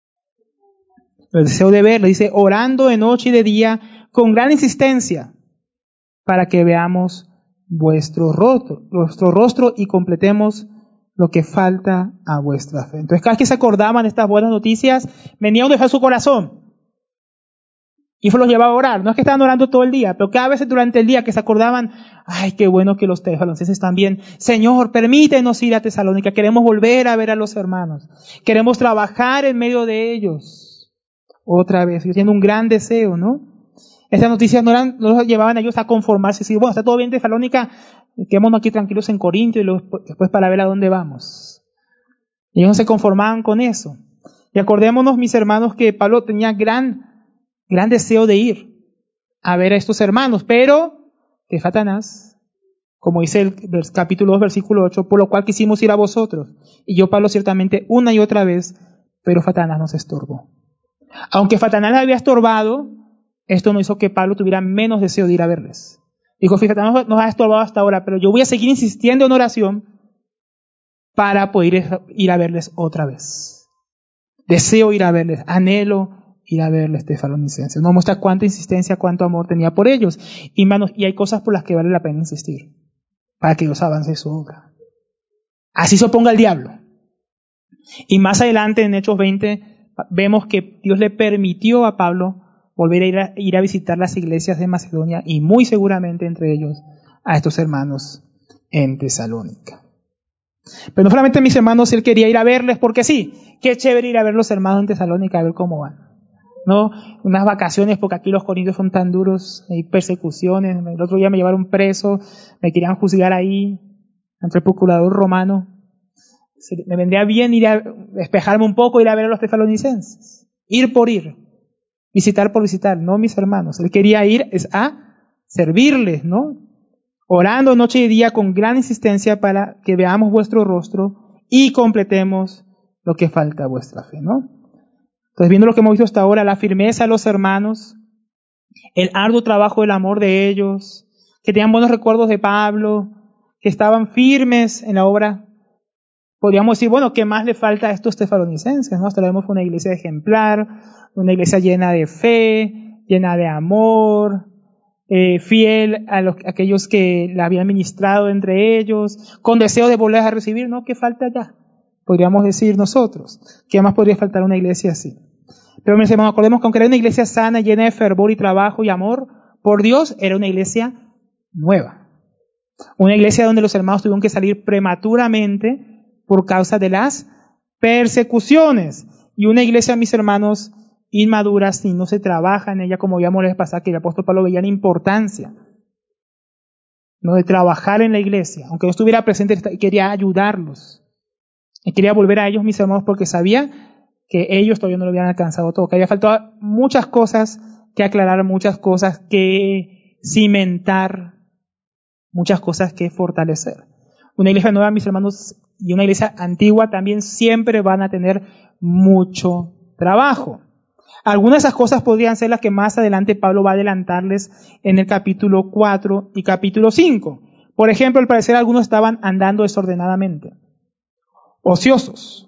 El deseo de verles, dice, orando de noche y de día con gran insistencia para que veamos vuestro rostro, vuestro rostro y completemos lo que falta a vuestra fe. Entonces, cada vez que se acordaban de estas buenas noticias, venía un deseo a su corazón y eso los llevaba a orar. No es que estaban orando todo el día, pero cada vez durante el día que se acordaban, ay, qué bueno que los tesalonicenses también, Señor, permítenos ir a Tesalónica, queremos volver a ver a los hermanos, queremos trabajar en medio de ellos otra vez. Yo tengo un gran deseo, ¿no? Esas noticias no, eran, no los llevaban a ellos a conformarse y decir, bueno, está todo bien Tesalónica, quedémonos aquí tranquilos en Corinto y luego, después para ver a dónde vamos. Ellos no se conformaban con eso. Y acordémonos, mis hermanos, que Pablo tenía gran, gran deseo de ir a ver a estos hermanos, pero que Satanás, como dice el capítulo dos, versículo ocho, por lo cual quisimos ir a vosotros. Y yo, Pablo, ciertamente una y otra vez, pero Satanás nos estorbó. Aunque Satanás le había estorbado, esto no hizo que Pablo tuviera menos deseo de ir a verles. Dijo, fíjate, nos, nos ha estorbado hasta ahora, pero yo voy a seguir insistiendo en oración para poder ir a verles otra vez. Deseo ir a verles, anhelo ir a verles, tesalonicenses. Nos muestra cuánta insistencia, cuánto amor tenía por ellos. Y, manos, y hay cosas por las que vale la pena insistir, para que Dios avance su obra. Así se oponga el diablo. Y más adelante, en Hechos veinte, vemos que Dios le permitió a Pablo volver a ir, a ir a visitar las iglesias de Macedonia y muy seguramente entre ellos a estos hermanos en Tesalónica. Pero no solamente mis hermanos, él quería ir a verles porque sí, qué chévere ir a ver los hermanos en Tesalónica a ver cómo van, ¿no? Unas vacaciones porque aquí los corintios son tan duros, hay persecuciones, el otro día me llevaron preso, me querían juzgar ahí ante el procurador romano. Me vendría bien ir a despejarme un poco, ir a ver a los tesalonicenses, ir por ir. Visitar por visitar, no, mis hermanos. Él quería ir es a servirles, ¿no? Orando noche y día con gran insistencia para que veamos vuestro rostro y completemos lo que falta a vuestra fe, ¿no? Entonces, viendo lo que hemos visto hasta ahora, la firmeza de los hermanos, el arduo trabajo del amor de ellos, que tenían buenos recuerdos de Pablo, que estaban firmes en la obra. Podríamos decir, bueno, ¿qué más le falta a estos tesalonicenses? ¿No? Hasta ahora vemos una iglesia ejemplar, una iglesia llena de fe, llena de amor, eh, fiel a, los, a aquellos que la habían ministrado entre ellos, con deseo de volver a recibir, ¿no? ¿Qué falta ya? Podríamos decir nosotros. ¿Qué más podría faltar a una iglesia así? Pero mis hermanos, acordemos que aunque era una iglesia sana, llena de fervor y trabajo y amor por Dios, era una iglesia nueva. Una iglesia donde los hermanos tuvieron que salir prematuramente por causa de las persecuciones. Y una iglesia, mis hermanos, inmadura, si no se trabaja en ella, como veíamos la vez pasada, que el apóstol Pablo veía la importancia, ¿no?, de trabajar en la iglesia. Aunque no estuviera presente, quería ayudarlos. Y quería volver a ellos, mis hermanos, porque sabía que ellos todavía no lo habían alcanzado todo, que había faltado muchas cosas que aclarar, muchas cosas que cimentar, muchas cosas que fortalecer. Una iglesia nueva, mis hermanos, y una iglesia antigua también siempre van a tener mucho trabajo. Algunas de esas cosas podrían ser las que más adelante Pablo va a adelantarles en el capítulo cuatro y capítulo cinco. Por ejemplo, al parecer algunos estaban andando desordenadamente. ociosos.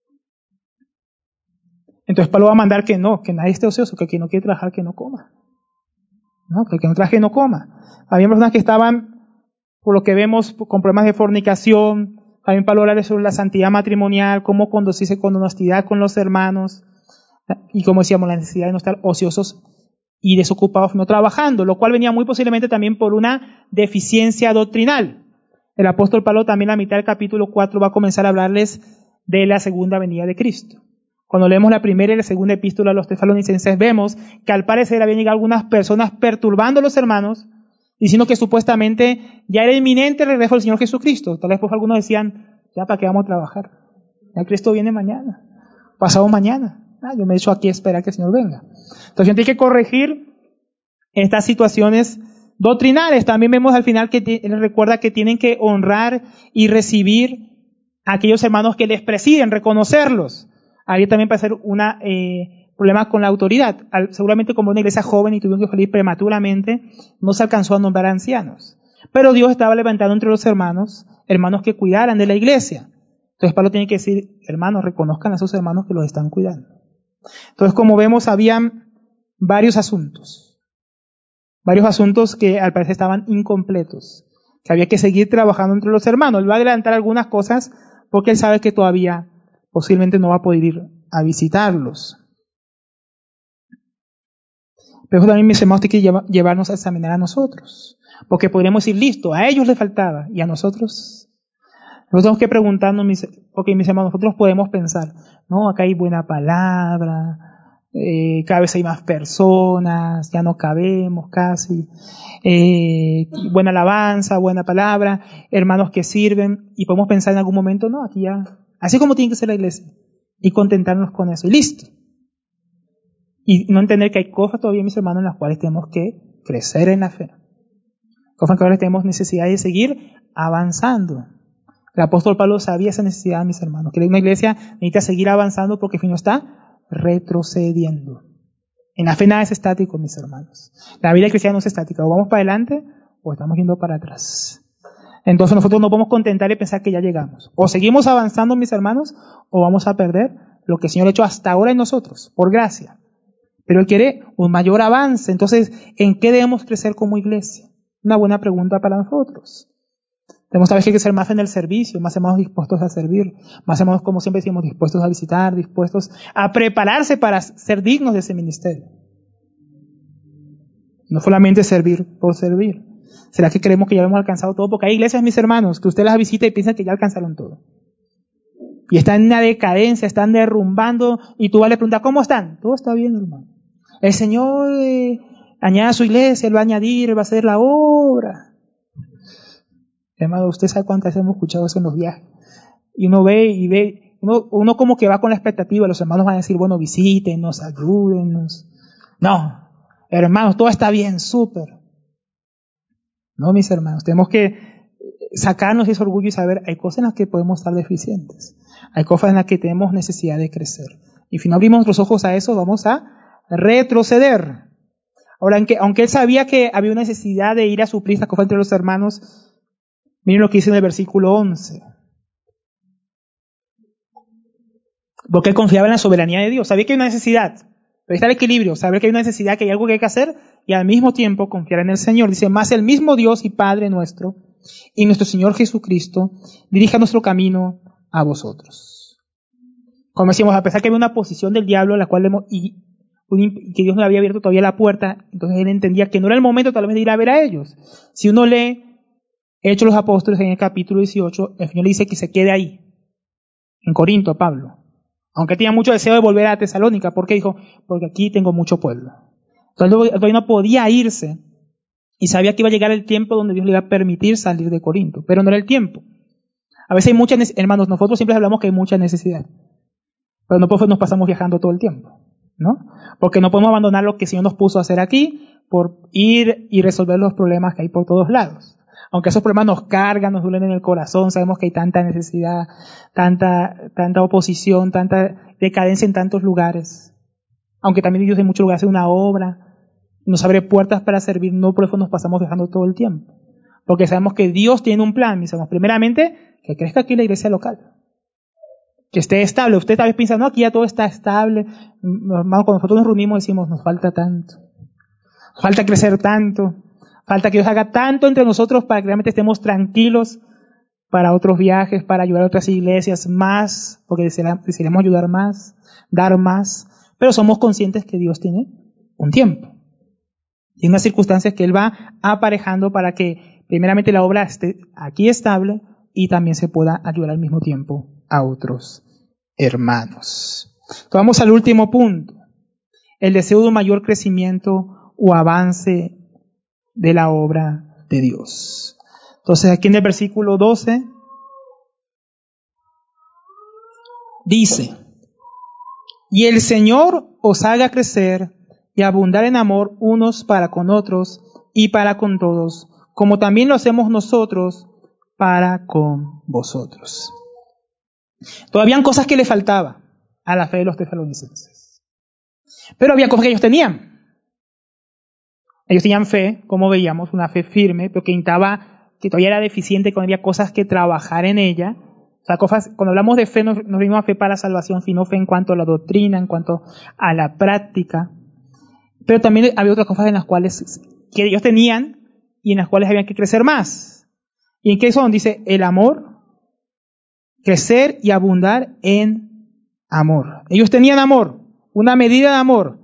Entonces Pablo va a mandar que no, que nadie esté ocioso, que el que no quiere trabajar, que no coma. ¿No? Que el que no trabaje, no coma. Había personas que estaban, por lo que vemos, con problemas de fornicación. También Pablo habla sobre la santidad matrimonial, cómo conducirse con honestidad con los hermanos. Y como decíamos, la necesidad de no estar ociosos y desocupados, no trabajando, lo cual venía muy posiblemente también por una deficiencia doctrinal. El apóstol Pablo también a la mitad del capítulo cuatro va a comenzar a hablarles de la segunda venida de Cristo. Cuando leemos la primera y la segunda epístola a los tesalonicenses, vemos que al parecer habían llegado algunas personas perturbando a los hermanos, diciendo que supuestamente ya era inminente el regreso del Señor Jesucristo. Tal vez pues algunos decían, ya para qué vamos a trabajar, ya Cristo viene mañana, pasado mañana. Ah, yo me he hecho aquí a esperar que el Señor venga. Entonces hay que corregir estas situaciones doctrinales. También vemos al final que él recuerda que tienen que honrar y recibir a aquellos hermanos que les presiden, reconocerlos. Había también para hacer un eh, problema con la autoridad. Al, seguramente como una iglesia joven y tuvieron que salir prematuramente, no se alcanzó a nombrar ancianos. Pero Dios estaba levantando entre los hermanos, hermanos que cuidaran de la iglesia. Entonces Pablo tiene que decir, hermanos, reconozcan a esos hermanos que los están cuidando. Entonces, como vemos, habían varios asuntos. Varios asuntos que al parecer estaban incompletos. Que había que seguir trabajando entre los hermanos. Él va a adelantar algunas cosas porque él sabe que todavía posiblemente no va a poder ir a visitarlos. Pero eso también, mis hermanos, tiene que llevarnos a examinar a nosotros. Porque podríamos decir, listo, a ellos les faltaba. ¿Y a nosotros? Nosotros tenemos que preguntarnos, mis, porque mis hermanos, nosotros podemos pensar, no, acá hay buena palabra, eh, cada vez hay más personas, ya no cabemos casi, eh, buena alabanza, buena palabra, hermanos que sirven, y podemos pensar en algún momento, no, aquí ya, así como tiene que ser la iglesia, y contentarnos con eso, y listo. Y no entender que hay cosas todavía, mis hermanos, en las cuales tenemos que crecer en la fe. Cosas en las cuales tenemos necesidad de seguir avanzando. El apóstol Pablo sabía esa necesidad, mis hermanos, que una iglesia necesita seguir avanzando porque el fin no está retrocediendo. En la fe nada es estático, mis hermanos. La vida cristiana no es estática, o vamos para adelante o estamos yendo para atrás. Entonces nosotros no podemos contentar y pensar que ya llegamos. O seguimos avanzando, mis hermanos, o vamos a perder lo que el Señor ha hecho hasta ahora en nosotros, por gracia. Pero Él quiere un mayor avance. Entonces, ¿en qué debemos crecer como iglesia? Una buena pregunta para nosotros. Tenemos que que ser más en el servicio, más hermanos dispuestos a servir, más hermanos, como siempre decimos, dispuestos a visitar, dispuestos a prepararse para ser dignos de ese ministerio. No solamente servir por servir. ¿Será que creemos que ya hemos alcanzado todo? Porque hay iglesias, mis hermanos, que usted las visita y piensa que ya alcanzaron todo. Y están en una decadencia, están derrumbando, y tú vas a le preguntar, ¿cómo están? Todo está bien, hermano. El Señor eh, añade a su iglesia, Él va a añadir, Él va a hacer la obra. Hermano, usted sabe cuántas veces hemos escuchado eso en los viajes. Y uno ve y ve, uno, uno como que va con la expectativa, los hermanos van a decir, bueno, visítenos, ayúdennos. No, hermanos, todo está bien, súper. No, mis hermanos, tenemos que sacarnos ese orgullo y saber, hay cosas en las que podemos estar deficientes. Hay cosas en las que tenemos necesidad de crecer. Y si no abrimos los ojos a eso, vamos a retroceder. Ahora, aunque, aunque él sabía que había una necesidad de ir a suplir esta cosa entre los hermanos, miren lo que dice en el versículo once. Porque él confiaba en la soberanía de Dios. Sabía que hay una necesidad. Pero está el equilibrio. Saber que hay una necesidad, que hay algo que hay que hacer, y al mismo tiempo confiar en el Señor. Dice, más el mismo Dios y Padre nuestro, y nuestro Señor Jesucristo, dirija nuestro camino a vosotros. Como decíamos, a pesar que había una posición del diablo, en la cual hemos, y, y que Dios no le había abierto todavía la puerta, entonces él entendía que no era el momento tal vez de ir a ver a ellos. Si uno lee Hechos de los Apóstoles en el capítulo dieciocho, el Señor le dice que se quede ahí, en Corinto, a Pablo. Aunque tenía mucho deseo de volver a Tesalónica. ¿Por qué? Dijo, porque aquí tengo mucho pueblo. Entonces todavía no podía irse y sabía que iba a llegar el tiempo donde Dios le iba a permitir salir de Corinto, pero no era el tiempo. A veces hay muchas, hermanos, nosotros siempre hablamos que hay mucha necesidad, pero no pues nos pasamos viajando todo el tiempo, ¿no? Porque no podemos abandonar lo que el Señor nos puso a hacer aquí por ir y resolver los problemas que hay por todos lados. Aunque esos problemas nos cargan, nos duelen en el corazón, sabemos que hay tanta necesidad, tanta, tanta oposición, tanta decadencia en tantos lugares. Aunque también Dios en muchos lugares hace una obra, nos abre puertas para servir, no por eso nos pasamos viajando todo el tiempo. Porque sabemos que Dios tiene un plan, mis hermanos. Primeramente, que crezca aquí la iglesia local. que esté estable. Usted tal vez piensa, no, aquí ya todo está estable. Hermano, cuando nosotros nos reunimos decimos, nos falta tanto. Nos falta crecer tanto. Falta que Dios haga tanto entre nosotros para que realmente estemos tranquilos para otros viajes, para ayudar a otras iglesias más, porque desearíamos ayudar más, dar más. Pero somos conscientes que Dios tiene un tiempo. Tiene unas circunstancias que Él va aparejando para que primeramente la obra esté aquí estable y también se pueda ayudar al mismo tiempo a otros hermanos. Entonces vamos al último punto. El deseo de un mayor crecimiento o avance de la obra de Dios. Entonces aquí en el versículo doce dice: y el Señor os haga crecer y abundar en amor unos para con otros y para con todos, como también lo hacemos nosotros para con vosotros. Todavía habían cosas que le faltaba a la fe de los tesalonicenses. Pero había cosas que ellos tenían. Ellos tenían fe, como veíamos, una fe firme, pero que intentaba, que todavía era deficiente, que había cosas que trabajar en ella. O sea, cosas, cuando hablamos de fe, no nos referimos a fe para la salvación, sino fe en cuanto a la doctrina, en cuanto a la práctica. Pero también había otras cosas en las cuales, que ellos tenían y en las cuales habían que crecer más. ¿Y en qué son? Dice, el amor, crecer y abundar en amor. Ellos tenían amor, una medida de amor,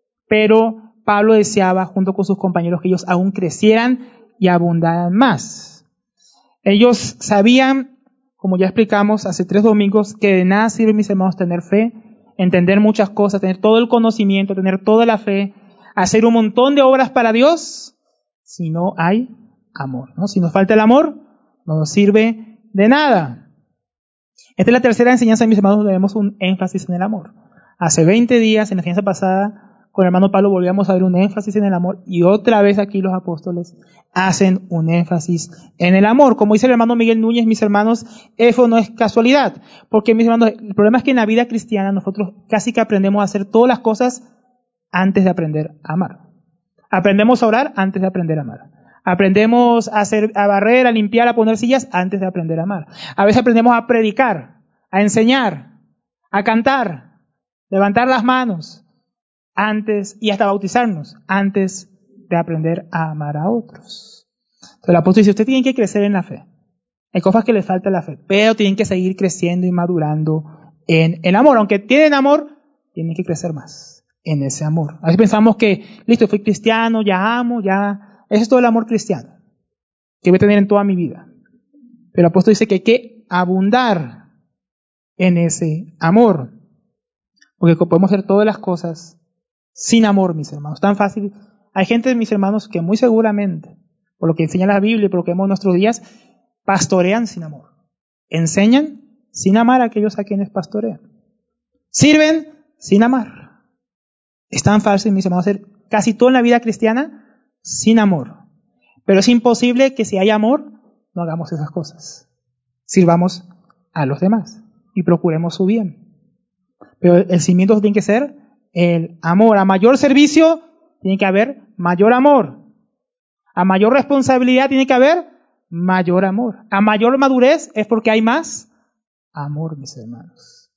pero Pablo deseaba, junto con sus compañeros, que ellos aún crecieran y abundaran más. Ellos sabían, como ya explicamos hace tres domingos, que de nada sirve, mis hermanos, tener fe, entender muchas cosas, tener todo el conocimiento, tener toda la fe, hacer un montón de obras para Dios, si no hay amor, ¿no? Si nos falta el amor, no nos sirve de nada. Esta es la tercera enseñanza, mis hermanos, donde vemos un énfasis en el amor. Hace veinte días, en la enseñanza pasada, con el hermano Pablo volvíamos a ver un énfasis en el amor, y otra vez aquí los apóstoles hacen un énfasis en el amor. Como dice el hermano Miguel Núñez, mis hermanos, eso no es casualidad, porque, mis hermanos, el problema es que en la vida cristiana nosotros casi que aprendemos a hacer todas las cosas antes de aprender a amar. Aprendemos a orar antes de aprender a amar. Aprendemos a hacer, a barrer, a limpiar, a poner sillas antes de aprender a amar. A veces aprendemos a predicar, a enseñar, a cantar, levantar las manos antes, y hasta bautizarnos antes de aprender a amar a otros. Entonces el apóstol dice, usted tiene que crecer en la fe. Hay cosas que le falta la fe, pero tienen que seguir creciendo y madurando en el amor. Aunque tienen amor, tienen que crecer más en ese amor. A veces pensamos que, listo, fui cristiano, ya amo, ya... Ese es todo el amor cristiano que voy a tener en toda mi vida. Pero el apóstol dice que hay que abundar en ese amor. Porque podemos hacer todas las cosas sin amor, mis hermanos. Tan fácil. Hay gente, mis hermanos, que muy seguramente, por lo que enseña la Biblia y por lo que vemos en nuestros días, pastorean sin amor. Enseñan sin amar a aquellos a quienes pastorean. Sirven sin amar. Es tan fácil, mis hermanos, hacer casi toda la vida cristiana sin amor. Pero es imposible que si hay amor, no hagamos esas cosas. Sirvamos a los demás y procuremos su bien. Pero el cimiento tiene que ser el amor. A mayor servicio tiene que haber mayor amor. A mayor responsabilidad tiene que haber mayor amor. A mayor madurez es porque hay más amor, mis hermanos.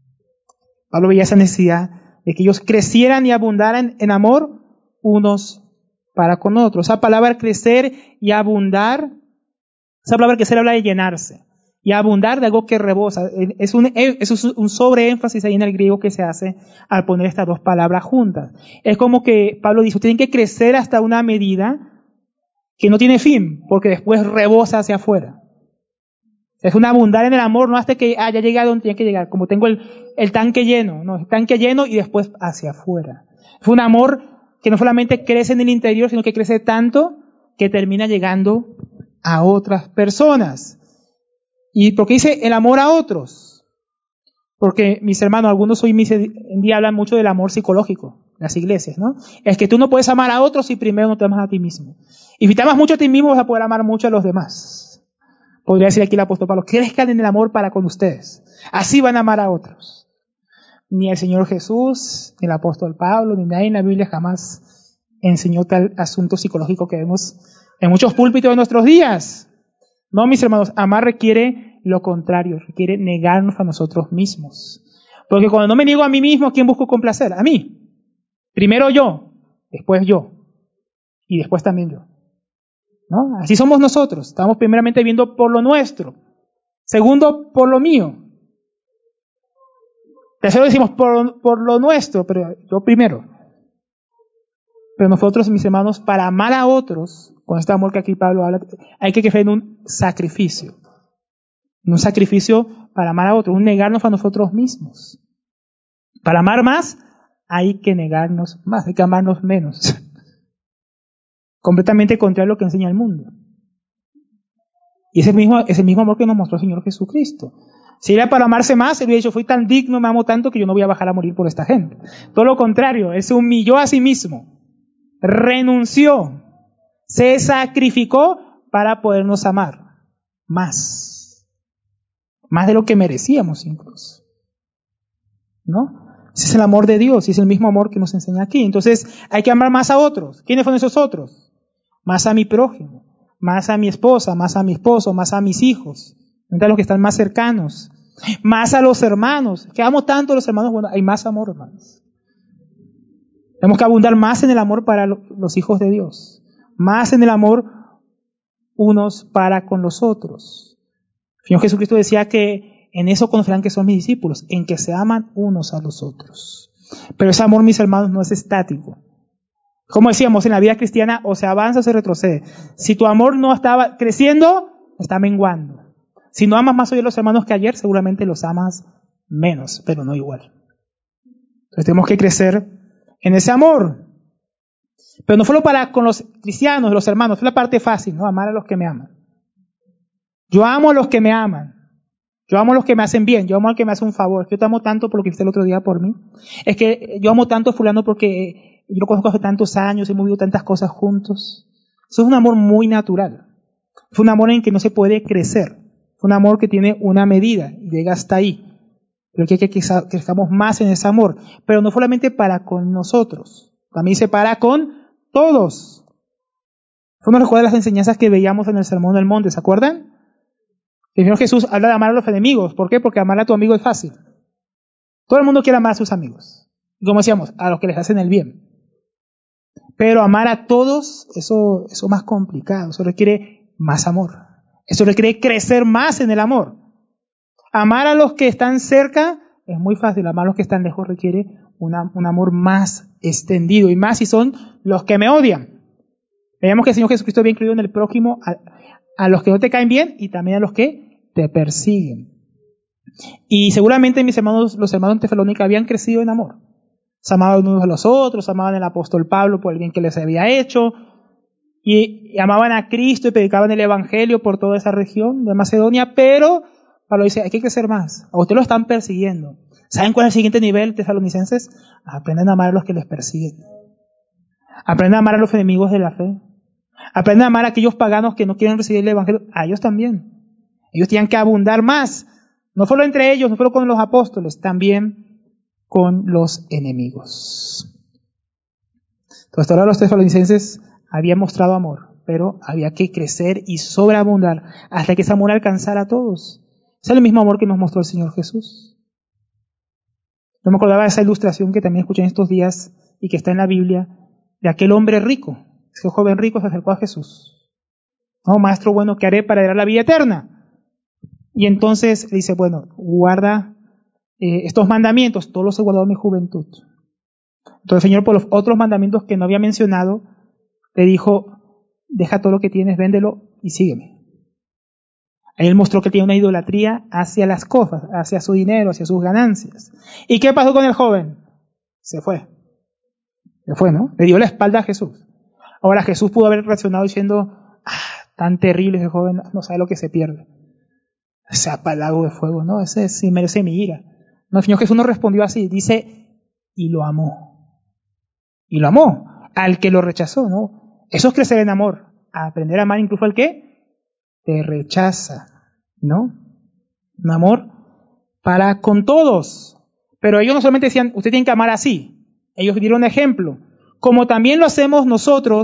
Pablo veía esa necesidad de que ellos crecieran y abundaran en amor unos para con otros. Esa palabra crecer y abundar, esa palabra crecer habla de llenarse. Y abundar de algo que rebosa. Es un, es un sobreénfasis ahí en el griego que se hace al poner estas dos palabras juntas. Es como que Pablo dice, tienen que crecer hasta una medida que no tiene fin, porque después rebosa hacia afuera. Es un abundar en el amor, no hasta que haya llegado donde tiene que llegar, como tengo el, el tanque lleno, no, el tanque lleno y después hacia afuera. Es un amor que no solamente crece en el interior, sino que crece tanto que termina llegando a otras personas. ¿Y por qué dice el amor a otros? Porque, mis hermanos, algunos hoy en día hablan mucho del amor psicológico, las iglesias, ¿no? Es que tú no puedes amar a otros si primero no te amas a ti mismo. Y si te amas mucho a ti mismo, vas a poder amar mucho a los demás. Podría decir aquí el apóstol Pablo, crezcan en el amor para con ustedes. Así van a amar a otros. Ni el Señor Jesús, ni el apóstol Pablo, ni nadie en la Biblia jamás enseñó tal asunto psicológico que vemos en muchos púlpitos de nuestros días. No, mis hermanos, amar requiere lo contrario, requiere negarnos a nosotros mismos. Porque cuando no me niego a mí mismo, ¿a quién busco complacer? A mí. Primero yo, después yo, y después también yo. ¿No? Así somos nosotros. Estamos primeramente viendo por lo nuestro. Segundo, por lo mío. Tercero decimos por, por lo nuestro, pero yo primero. Pero nosotros, mis hermanos, para amar a otros, con este amor que aquí Pablo habla, hay que creer en un sacrificio. En un sacrificio para amar a otros, un negarnos a nosotros mismos. Para amar más, hay que negarnos más, hay que amarnos menos. Completamente contrario a lo que enseña el mundo. Y ese mismo, es el mismo amor que nos mostró el Señor Jesucristo. Si era para amarse más, él hubiera dicho, fui tan digno, me amo tanto que yo no voy a bajar a morir por esta gente. Todo lo contrario, él se humilló a sí mismo, renunció, se sacrificó para podernos amar más. Más de lo que merecíamos incluso. ¿No? Ese es el amor de Dios y es el mismo amor que nos enseña aquí. Entonces hay que amar más a otros. ¿Quiénes fueron esos otros? Más a mi prójimo, más a mi esposa, más a mi esposo, más a mis hijos, a los que están más cercanos, más a los hermanos. Que amo tanto a los hermanos, bueno, hay más amor, hermanos. Tenemos que abundar más en el amor para los hijos de Dios, más en el amor unos para con los otros. El Señor Jesucristo decía que en eso conocerán que son mis discípulos, en que se aman unos a los otros. Pero ese amor, mis hermanos, no es estático. Como decíamos, en la vida cristiana o se avanza o se retrocede. Si tu amor no estaba creciendo, está menguando. Si no amas más hoy a los hermanos que ayer, seguramente los amas menos, pero no igual. Entonces tenemos que crecer en ese amor. Pero no solo para con los cristianos, los hermanos, es la parte fácil, ¿no? Amar a los que me aman. Yo amo a los que me aman. Yo amo a los que me hacen bien, yo amo al que me hace un favor. Yo te amo tanto por lo que hiciste el otro día por mí. Es que yo amo tanto a fulano porque yo lo conozco hace tantos años, hemos vivido tantas cosas juntos. Eso es un amor muy natural. Es un amor en que no se puede crecer. Es un amor que tiene una medida y llega hasta ahí. Pero que hay que crezcamos más en ese amor. Pero no solamente para con nosotros. También se para con todos. Eso nos recuerda las enseñanzas que veíamos en el Sermón del Monte, ¿se acuerdan? El Señor Jesús habla de amar a los enemigos. ¿Por qué? Porque amar a tu amigo es fácil. Todo el mundo quiere amar a sus amigos. Y como decíamos, a los que les hacen el bien. Pero amar a todos, eso es más complicado. Eso requiere más amor. Eso requiere crecer más en el amor. Amar a los que están cerca es muy fácil. Amar a los que están lejos requiere una, un amor más extendido. Y más si son los que me odian. Veamos que el Señor Jesucristo había incluido en el prójimo a, a los que no te caen bien y también a los que te persiguen. Y seguramente mis hermanos, los hermanos de Tesalónica habían crecido en amor. Se amaban unos a los otros, amaban al apóstol Pablo por el bien que les había hecho, y, y amaban a Cristo y predicaban el Evangelio por toda esa región de Macedonia, pero Pablo dice, hay que crecer más. A ustedes lo están persiguiendo. ¿Saben cuál es el siguiente nivel, tesalonicenses? Aprendan a amar a los que les persiguen. Aprendan a amar a los enemigos de la fe. Aprendan a amar a aquellos paganos que no quieren recibir el Evangelio. A ellos también. Ellos tienen que abundar más. No solo entre ellos, no solo con los apóstoles, también con los enemigos. Entonces, ahora los tesalonicenses habían mostrado amor, pero había que crecer y sobreabundar hasta que ese amor alcanzara a todos. Ese es el mismo amor que nos mostró el Señor Jesús. Yo me acordaba de esa ilustración que también escuché en estos días y que está en la Biblia, de aquel hombre rico. Ese joven rico se acercó a Jesús. No, maestro bueno, ¿qué haré para heredar la vida eterna? Y entonces le dice, bueno, guarda eh, estos mandamientos, todos los he guardado en mi juventud. Entonces el Señor, por los otros mandamientos que no había mencionado, le dijo, deja todo lo que tienes, véndelo y sígueme. Ahí él mostró que tenía una idolatría hacia las cosas, hacia su dinero, hacia sus ganancias. ¿Y qué pasó con el joven? Se fue. Se fue, ¿no? Le dio la espalda a Jesús. Ahora Jesús pudo haber reaccionado diciendo, ah, tan terrible ese joven, no sabe lo que se pierde. Ese apalago de fuego, ¿no? Ese sí merece mi ira. No, el Señor Jesús no respondió así. Dice, y lo amó. Y lo amó. Al que lo rechazó, ¿no? Eso es crecer en amor. A aprender a amar incluso al que te rechaza, ¿no? Un amor para con todos. Pero ellos no solamente decían, usted tiene que amar así. Ellos dieron ejemplo. Como también lo hacemos nosotros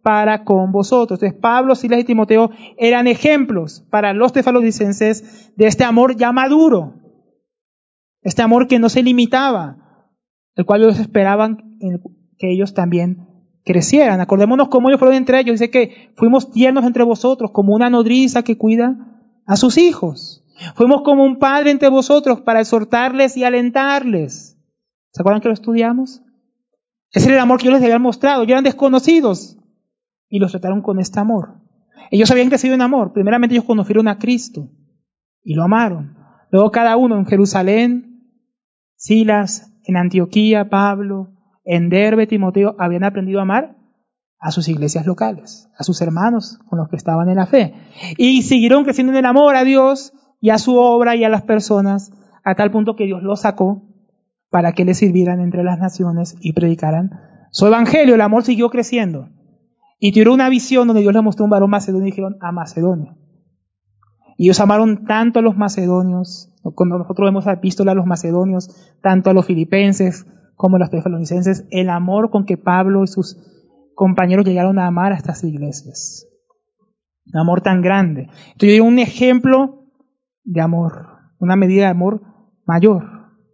para con vosotros. Entonces, Pablo, Silas y Timoteo eran ejemplos para los tesalonicenses de este amor ya maduro, este amor que no se limitaba, el cual ellos esperaban que ellos también crecieran. Acordémonos cómo ellos fueron entre ellos. Dice que fuimos tiernos entre vosotros, como una nodriza que cuida a sus hijos. Fuimos como un padre entre vosotros para exhortarles y alentarles. ¿Se acuerdan que lo estudiamos? Ese era el amor que yo les había mostrado. Ellos eran desconocidos y los trataron con este amor. Ellos habían crecido en amor. Primeramente ellos conocieron a Cristo y lo amaron. Luego cada uno en Jerusalén, Silas, en Antioquía, Pablo, en Derbe, Timoteo, habían aprendido a amar a sus iglesias locales, a sus hermanos con los que estaban en la fe. Y siguieron creciendo en el amor a Dios y a su obra y a las personas, a tal punto que Dios los sacó para que les sirvieran entre las naciones y predicaran su evangelio. El amor siguió creciendo. Y tuvieron una visión donde Dios les mostró un varón macedonio y dijeron a Macedonia. Y ellos amaron tanto a los macedonios, cuando nosotros vemos la epístola a los macedonios, tanto a los filipenses como a los tesalonicenses, el amor con que Pablo y sus compañeros llegaron a amar a estas iglesias. Un amor tan grande. Entonces yo digo un ejemplo de amor, una medida de amor mayor,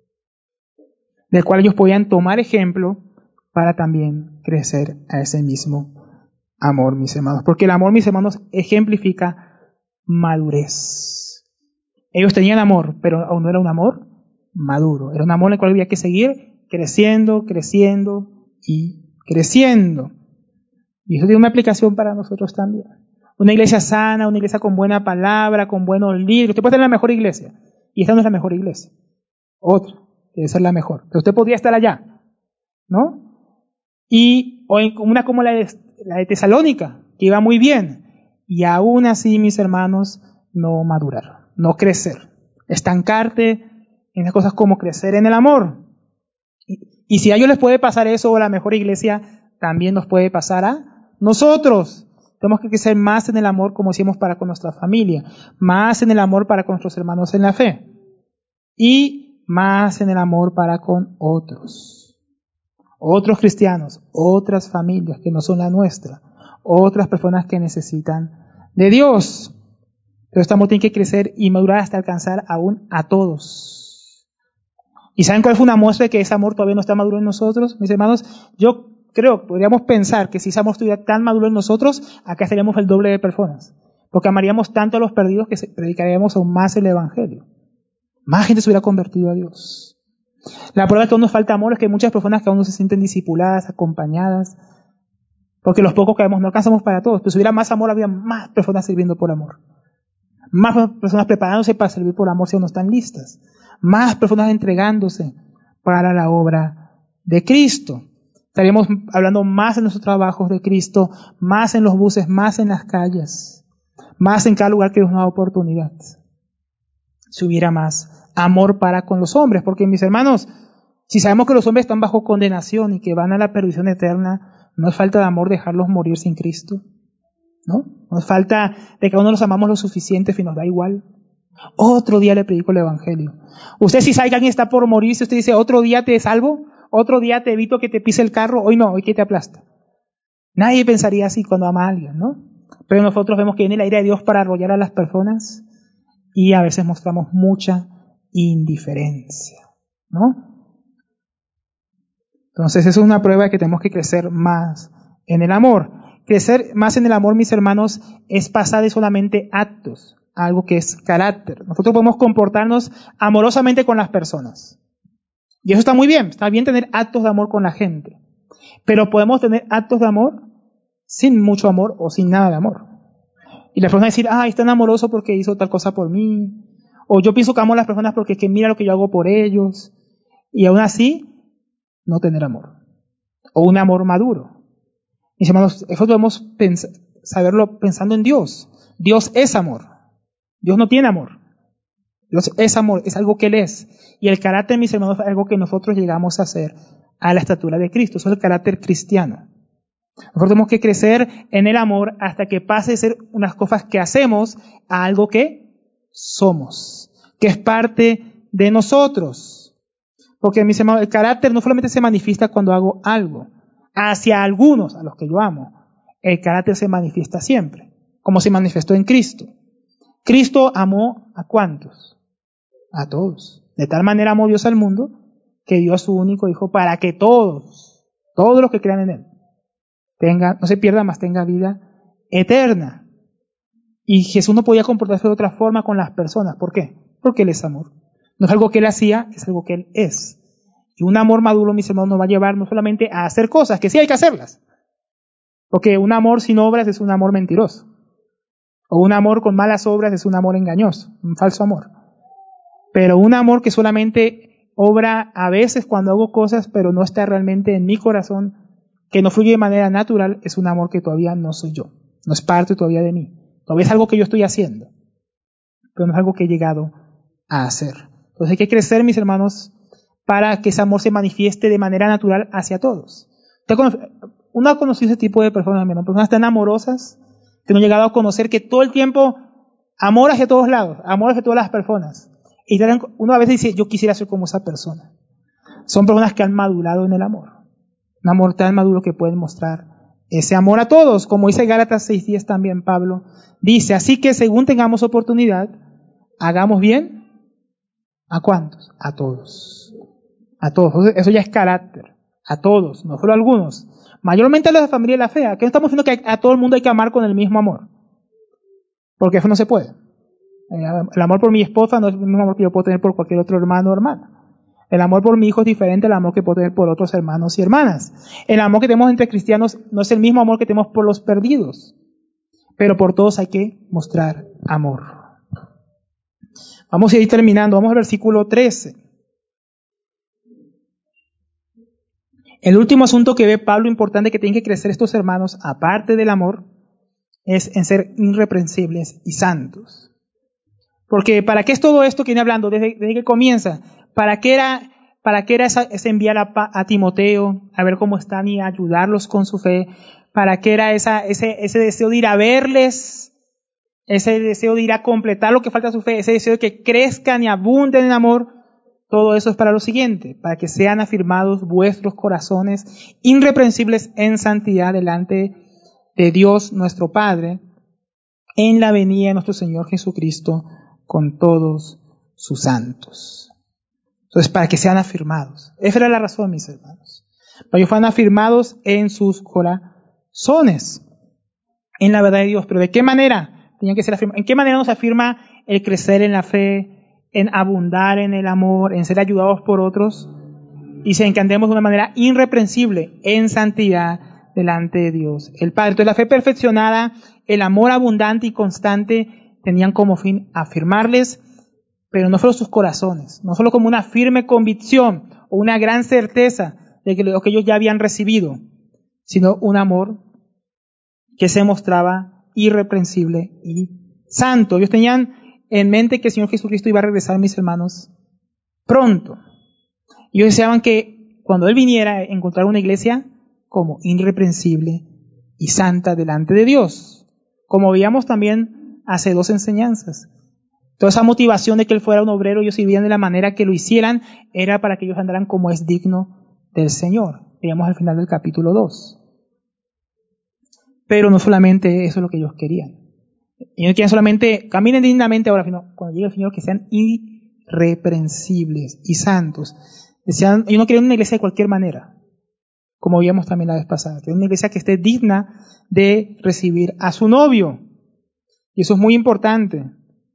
del cual ellos podían tomar ejemplo para también crecer a ese mismo amor, mis hermanos. Porque el amor, mis hermanos, ejemplifica madurez. Ellos tenían amor, pero aún no era un amor maduro. Era un amor en el cual había que seguir creciendo, creciendo y creciendo. Y eso tiene una aplicación para nosotros también. Una iglesia sana, una iglesia con buena palabra, con buenos líderes. Usted puede tener la mejor iglesia, y esta no es la mejor iglesia. Otra debe ser la mejor. Pero usted podría estar allá, ¿no? Y o en una como la de, la de Tesalónica, que iba muy bien. Y aún así, mis hermanos, no madurar, no crecer. Estancarte en esas cosas como crecer en el amor. Y, y si a ellos les puede pasar eso, o a la mejor iglesia, también nos puede pasar a nosotros. Tenemos que crecer más en el amor, como decíamos, para con nuestra familia, más en el amor para con nuestros hermanos en la fe, y más en el amor para con otros. Otros cristianos, otras familias que no son la nuestra, otras personas que necesitan de Dios. Pero este amor tiene que crecer y madurar hasta alcanzar aún a todos. ¿Y saben cuál fue una muestra de que ese amor todavía no está maduro en nosotros, mis hermanos? Yo creo, podríamos pensar que si ese amor estuviera tan maduro en nosotros, acá seríamos el doble de personas. Porque amaríamos tanto a los perdidos que predicaríamos aún más el Evangelio. Más gente se hubiera convertido a Dios. La prueba de que aún nos falta amor es que hay muchas personas que aún no se sienten discipuladas, acompañadas, porque los pocos que vemos no alcanzamos para todos. Pero si hubiera más amor, había más personas sirviendo por amor. Más personas preparándose para servir por amor si aún no están listas. Más personas entregándose para la obra de Cristo. Estaríamos hablando más en nuestros trabajos de Cristo, más en los buses, más en las calles, más en cada lugar que nos da oportunidad. Si hubiera más amor para con los hombres, porque mis hermanos, si sabemos que los hombres están bajo condenación y que van a la perdición eterna, no es falta de amor dejarlos morir sin Cristo, ¿no? No es falta de que a uno los amamos lo suficiente y nos da igual. Otro día le predico el Evangelio. Usted si sabe que alguien está por morir, si usted dice, otro día te salvo, otro día te evito que te pise el carro, hoy no, hoy que te aplasta. Nadie pensaría así cuando ama a alguien, ¿no? Pero nosotros vemos que viene la ira de Dios para arrollar a las personas y a veces mostramos mucha indiferencia, ¿no? Entonces eso es una prueba de que tenemos que crecer más en el amor. Crecer más en el amor, mis hermanos, es pasar de solamente actos a algo que es carácter. Nosotros podemos comportarnos amorosamente con las personas. Y eso está muy bien, está bien tener actos de amor con la gente. Pero podemos tener actos de amor sin mucho amor o sin nada de amor. Y la persona decir, ah, es tan amoroso porque hizo tal cosa por mí. O yo pienso que amo a las personas porque es que mira lo que yo hago por ellos. Y aún así, no tener amor. O un amor maduro. Mis hermanos, eso debemos pensar, saberlo pensando en Dios. Dios es amor. Dios no tiene amor. Dios es amor, es algo que Él es. Y el carácter, mis hermanos, es algo que nosotros llegamos a hacer a la estatura de Cristo. Eso es el carácter cristiano. Nosotros tenemos que crecer en el amor hasta que pase de ser unas cosas que hacemos a algo que somos, que es parte de nosotros. Porque, mis hermanos, el carácter no solamente se manifiesta cuando hago algo hacia algunos a los que yo amo. el carácter se manifiesta siempre, como se manifestó en Cristo. Cristo amó ¿a cuántos? A todos. De tal manera amó Dios al mundo que dio a su único Hijo para que todos, todos los que crean en Él, tengan, no se pierdan, más tenga vida eterna. Y Jesús no podía comportarse de otra forma con las personas. ¿Por qué? Porque Él es amor. No es algo que Él hacía, es algo que Él es. Y un amor maduro, mis hermanos, nos va a llevar no solamente a hacer cosas, que sí hay que hacerlas. Porque un amor sin obras es un amor mentiroso. O un amor con malas obras es un amor engañoso, un falso amor. Pero un amor que solamente obra a veces cuando hago cosas, pero no está realmente en mi corazón, que no fluye de manera natural, es un amor que todavía no soy yo. No es parte todavía de mí. Todavía es algo que yo estoy haciendo, pero no es algo que he llegado a hacer. Entonces hay que crecer, mis hermanos, para que ese amor se manifieste de manera natural hacia todos. Uno ha conocido ese tipo de personas, hermano, personas tan amorosas que no han llegado a conocer que todo el tiempo amor hacia todos lados, amor hacia todas las personas. Y uno a veces dice, yo quisiera ser como esa persona. Son personas que han madurado en el amor. Un amor tan maduro que pueden mostrar ese amor a todos, como dice Gálatas seis diez también Pablo. Dice, así que según tengamos oportunidad, hagamos bien. ¿A cuántos? A todos. A todos. Eso ya es carácter. A todos, no solo a algunos. Mayormente a los de familia de la fe. Aquí no estamos diciendo que a todo el mundo hay que amar con el mismo amor. Porque eso no se puede. El amor por mi esposa no es el mismo amor que yo puedo tener por cualquier otro hermano o hermana. El amor por mi hijo es diferente al amor que puedo tener por otros hermanos y hermanas. El amor que tenemos entre cristianos no es el mismo amor que tenemos por los perdidos. Pero por todos hay que mostrar amor. Vamos a ir terminando. Vamos al versículo trece. El último asunto que ve Pablo importante que tienen que crecer estos hermanos, aparte del amor, es en ser irreprensibles y santos. Porque ¿para qué es todo esto que viene hablando desde, desde que comienza? ¿Para qué era, para qué era esa, ese enviar a, a Timoteo a ver cómo están y ayudarlos con su fe? ¿Para qué era esa, ese, ese deseo de ir a verles? Ese deseo de ir a completar lo que falta a su fe, ese deseo de que crezcan y abunden en amor. Todo eso es para lo siguiente, para que sean afirmados vuestros corazones irreprensibles en santidad delante de Dios nuestro Padre, en la venida de nuestro Señor Jesucristo con todos sus santos. Entonces, para que sean afirmados. Esa era la razón, mis hermanos. Para que fueran afirmados en sus corazones, en la verdad de Dios. Pero ¿de qué manera tenían que ser afirmados? ¿En qué manera nos afirma el crecer en la fe, en abundar en el amor, en ser ayudados por otros? Y se que andemos de una manera irreprensible en santidad delante de Dios, el Padre. Entonces, la fe perfeccionada, el amor abundante y constante, tenían como fin afirmarles, pero no solo sus corazones, no solo como una firme convicción o una gran certeza de que lo que ellos ya habían recibido, sino un amor que se mostraba irreprensible y santo. Ellos tenían en mente que el Señor Jesucristo iba a regresar, mis hermanos, pronto. Ellos deseaban que cuando Él viniera a encontrar una iglesia como irreprensible y santa delante de Dios. Como veíamos también hace dos enseñanzas. Toda esa motivación de que Él fuera un obrero, ellos vivían de la manera que lo hicieran, era para que ellos andaran como es digno del Señor. Veíamos al final del capítulo dos. Pero no solamente eso es lo que ellos querían. Ellos querían solamente, caminen dignamente ahora, sino cuando llegue el Señor, que sean irreprensibles y santos. Decían, ellos no querían una iglesia de cualquier manera, como vimos también la vez pasada. Querían una iglesia que esté digna de recibir a su novio. Y eso es muy importante.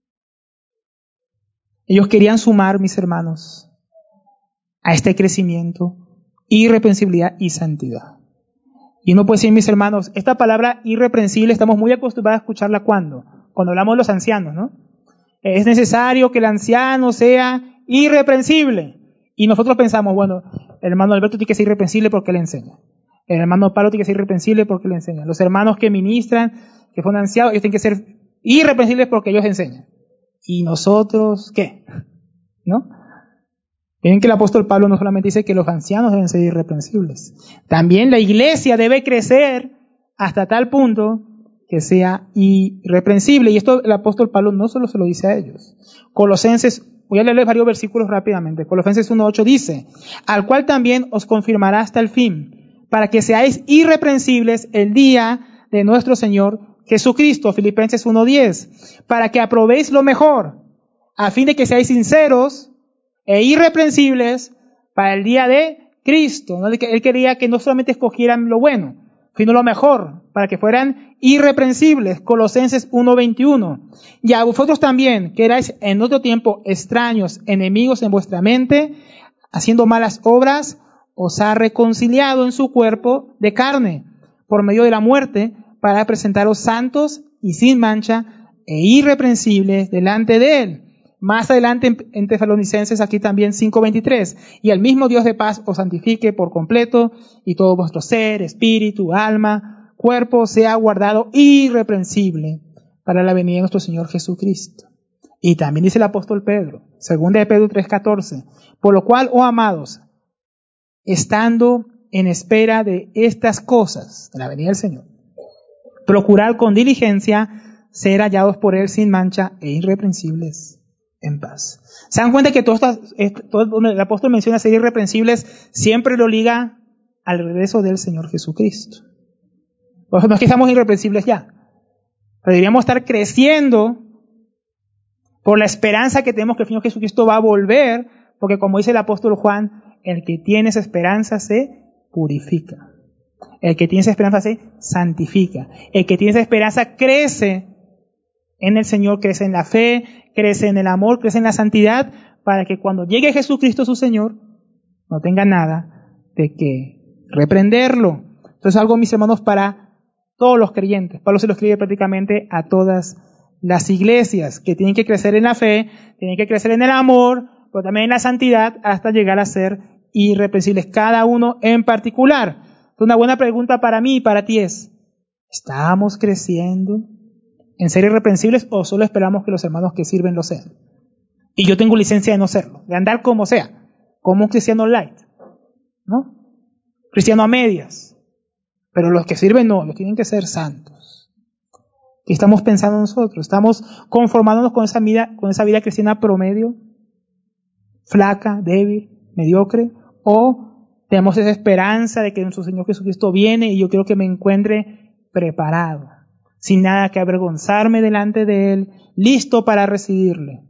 Ellos querían sumar, mis hermanos, a este crecimiento, irreprensibilidad y santidad. Y uno puede decir, mis hermanos, esta palabra irreprensible estamos muy acostumbrados a escucharla cuando, cuando hablamos de los ancianos, ¿no? Es necesario que el anciano sea irreprensible. Y nosotros pensamos, bueno, el hermano Alberto tiene que ser irreprensible porque le enseña. El hermano Pablo tiene que ser irreprensible porque le enseña. Los hermanos que ministran, que son ancianos, ellos tienen que ser irreprensibles porque ellos enseñan. ¿Y nosotros qué? ¿No? Miren que el apóstol Pablo no solamente dice que los ancianos deben ser irreprensibles, también la iglesia debe crecer hasta tal punto que sea irreprensible. Y esto el apóstol Pablo no solo se lo dice a ellos. Colosenses, voy a leerles varios versículos rápidamente. Colosenses uno ocho dice, al cual también os confirmará hasta el fin, para que seáis irreprensibles el día de nuestro Señor Jesucristo, Filipenses uno diez, para que aprobéis lo mejor, a fin de que seáis sinceros e irreprensibles para el día de Cristo. ¿No? Él quería que no solamente escogieran lo bueno, sino lo mejor, para que fueran irreprensibles. Colosenses uno veintiuno. Y a vosotros también, que erais en otro tiempo extraños, enemigos en vuestra mente, haciendo malas obras, os ha reconciliado en su cuerpo de carne, por medio de la muerte, para presentaros santos y sin mancha e irreprensibles delante de Él. Más adelante en, en Tesalonicenses, aquí también cinco veintitrés, y el mismo Dios de paz os santifique por completo, y todo vuestro ser, espíritu, alma, cuerpo sea guardado irreprensible para la venida de nuestro Señor Jesucristo. Y también dice el apóstol Pedro, segunda de Pedro tres catorce, por lo cual, oh amados, estando en espera de estas cosas, de la venida del Señor, procurad con diligencia ser hallados por Él sin mancha e irreprensibles en paz. ¿Se dan cuenta que todo, esto, todo el apóstol menciona ser irreprensibles, siempre lo liga al regreso del Señor Jesucristo? Pues no es que seamos irreprensibles ya, pero deberíamos estar creciendo por la esperanza que tenemos que el Señor Jesucristo va a volver, porque como dice el apóstol Juan, el que tiene esa esperanza se purifica. El que tiene esa esperanza se santifica. El que tiene esa esperanza crece en el Señor, crece en la fe, crece en el amor, crece en la santidad, para que cuando llegue Jesucristo su Señor, no tenga nada de que reprenderlo. Entonces algo, mis hermanos, para todos los creyentes. Pablo se lo escribe prácticamente a todas las iglesias, que tienen que crecer en la fe, tienen que crecer en el amor, pero también en la santidad, hasta llegar a ser irreprensibles, cada uno en particular. Entonces, una buena pregunta para mí y para ti es, ¿estamos creciendo en ser irreprensibles o solo esperamos que los hermanos que sirven lo sean? Y yo tengo licencia de no serlo, de andar como sea, como un cristiano light, ¿no? Cristiano a medias. Pero los que sirven no, los tienen que ser santos. ¿Qué estamos pensando nosotros? ¿Estamos conformándonos con esa vida, con esa vida cristiana promedio? Flaca, débil, mediocre, o tenemos esa esperanza de que nuestro Señor Jesucristo viene y yo quiero que me encuentre preparado, sin nada que avergonzarme delante de Él, listo para recibirle.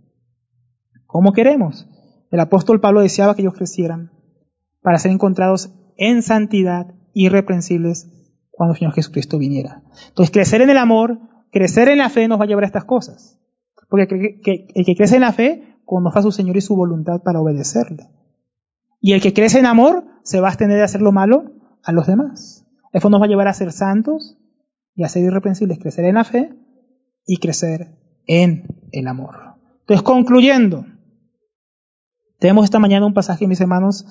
¿Cómo queremos? El apóstol Pablo deseaba que ellos crecieran para ser encontrados en santidad, irreprensibles, cuando el Señor Jesucristo viniera. Entonces, crecer en el amor, crecer en la fe nos va a llevar a estas cosas. Porque el que crece en la fe conoce a su Señor y su voluntad para obedecerle. Y el que crece en amor se va a abstener de hacer lo malo a los demás. Eso nos va a llevar a ser santos y a ser irreprensibles, crecer en la fe y crecer en el amor. Entonces, concluyendo, tenemos esta mañana un pasaje, mis hermanos,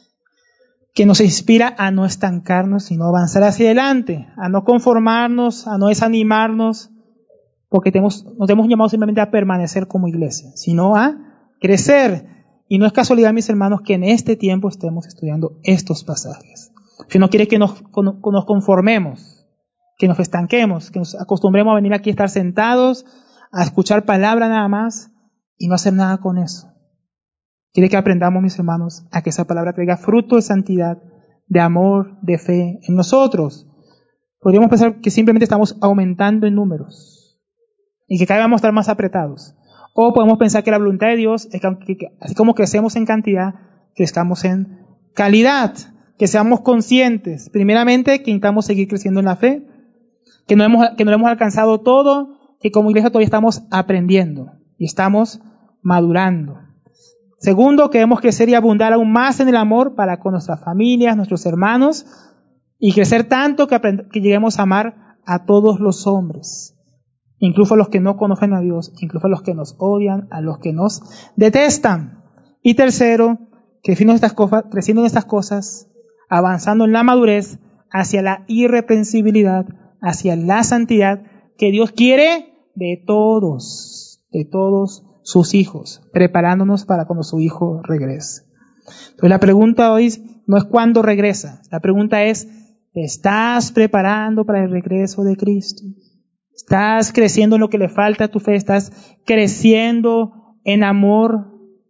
que nos inspira a no estancarnos, sino a avanzar hacia adelante, a no conformarnos, a no desanimarnos, porque tenemos, nos hemos llamado simplemente a permanecer como iglesia, sino a crecer. Y no es casualidad, mis hermanos, que en este tiempo estemos estudiando estos pasajes. Si no quiere que nos, nos conformemos, que nos estanquemos, que nos acostumbremos a venir aquí a estar sentados, a escuchar palabra nada más y no hacer nada con eso. Quiere que aprendamos, mis hermanos, a que esa palabra traiga fruto de santidad, de amor, de fe en nosotros. Podríamos pensar que simplemente estamos aumentando en números y que cada vez vamos a estar más apretados. O podemos pensar que la voluntad de Dios es que, que así como crecemos en cantidad, crezcamos en calidad, que seamos conscientes, primeramente, que intentamos seguir creciendo en la fe, que no hemos, que no hemos alcanzado todo, que como iglesia todavía estamos aprendiendo y estamos madurando. Segundo, queremos crecer y abundar aún más en el amor para con nuestras familias, nuestros hermanos, y crecer tanto que, aprend- que lleguemos a amar a todos los hombres, incluso a los que no conocen a Dios, incluso a los que nos odian, a los que nos detestan. Y tercero, creciendo en estas cosas, creciendo en estas cosas, avanzando en la madurez hacia la irreprensibilidad, hacia la santidad que Dios quiere de todos, de todos sus hijos, preparándonos para cuando su hijo regrese. Entonces la pregunta hoy no es cuándo regresa, la pregunta es, ¿te estás preparando para el regreso de Cristo? ¿Estás creciendo en lo que le falta a tu fe? ¿Estás creciendo en amor,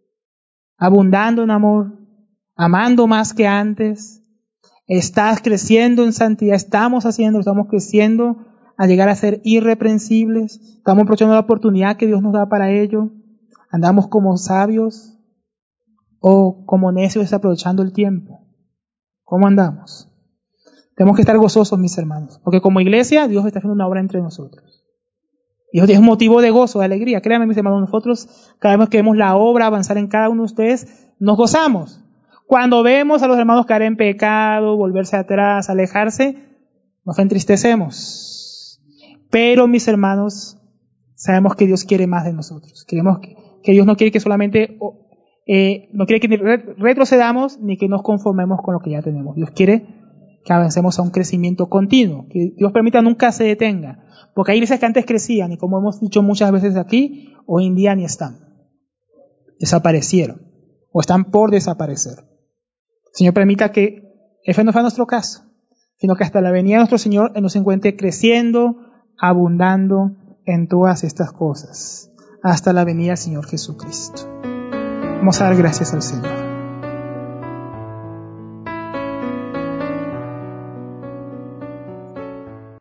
abundando en amor, amando más que antes? ¿Estás creciendo en santidad? ¿Estamos haciendo, estamos creciendo a llegar a ser irreprensibles? ¿Estamos aprovechando la oportunidad que Dios nos da para ello? ¿Andamos como sabios o como necios desaprovechando el tiempo? ¿Cómo andamos? Tenemos que estar gozosos, mis hermanos, porque como iglesia Dios está haciendo una obra entre nosotros. Y es un motivo de gozo, de alegría. Créanme, mis hermanos, nosotros cada vez que vemos la obra avanzar en cada uno de ustedes, nos gozamos. Cuando vemos a los hermanos caer en pecado, volverse atrás, alejarse, nos entristecemos. Pero, mis hermanos, sabemos que Dios quiere más de nosotros. Queremos que, que Dios no quiere que solamente, eh, no quiere que retrocedamos ni que nos conformemos con lo que ya tenemos. Dios quiere que avancemos a un crecimiento continuo, que Dios permita nunca se detenga. Porque hay iglesias que antes crecían y como hemos dicho muchas veces aquí, hoy en día ni están. Desaparecieron o están por desaparecer. Señor, permita que ese no sea nuestro caso, sino que hasta la venida de nuestro Señor Él nos encuentre creciendo, abundando en todas estas cosas, hasta la venida del Señor Jesucristo. Vamos a dar gracias al Señor.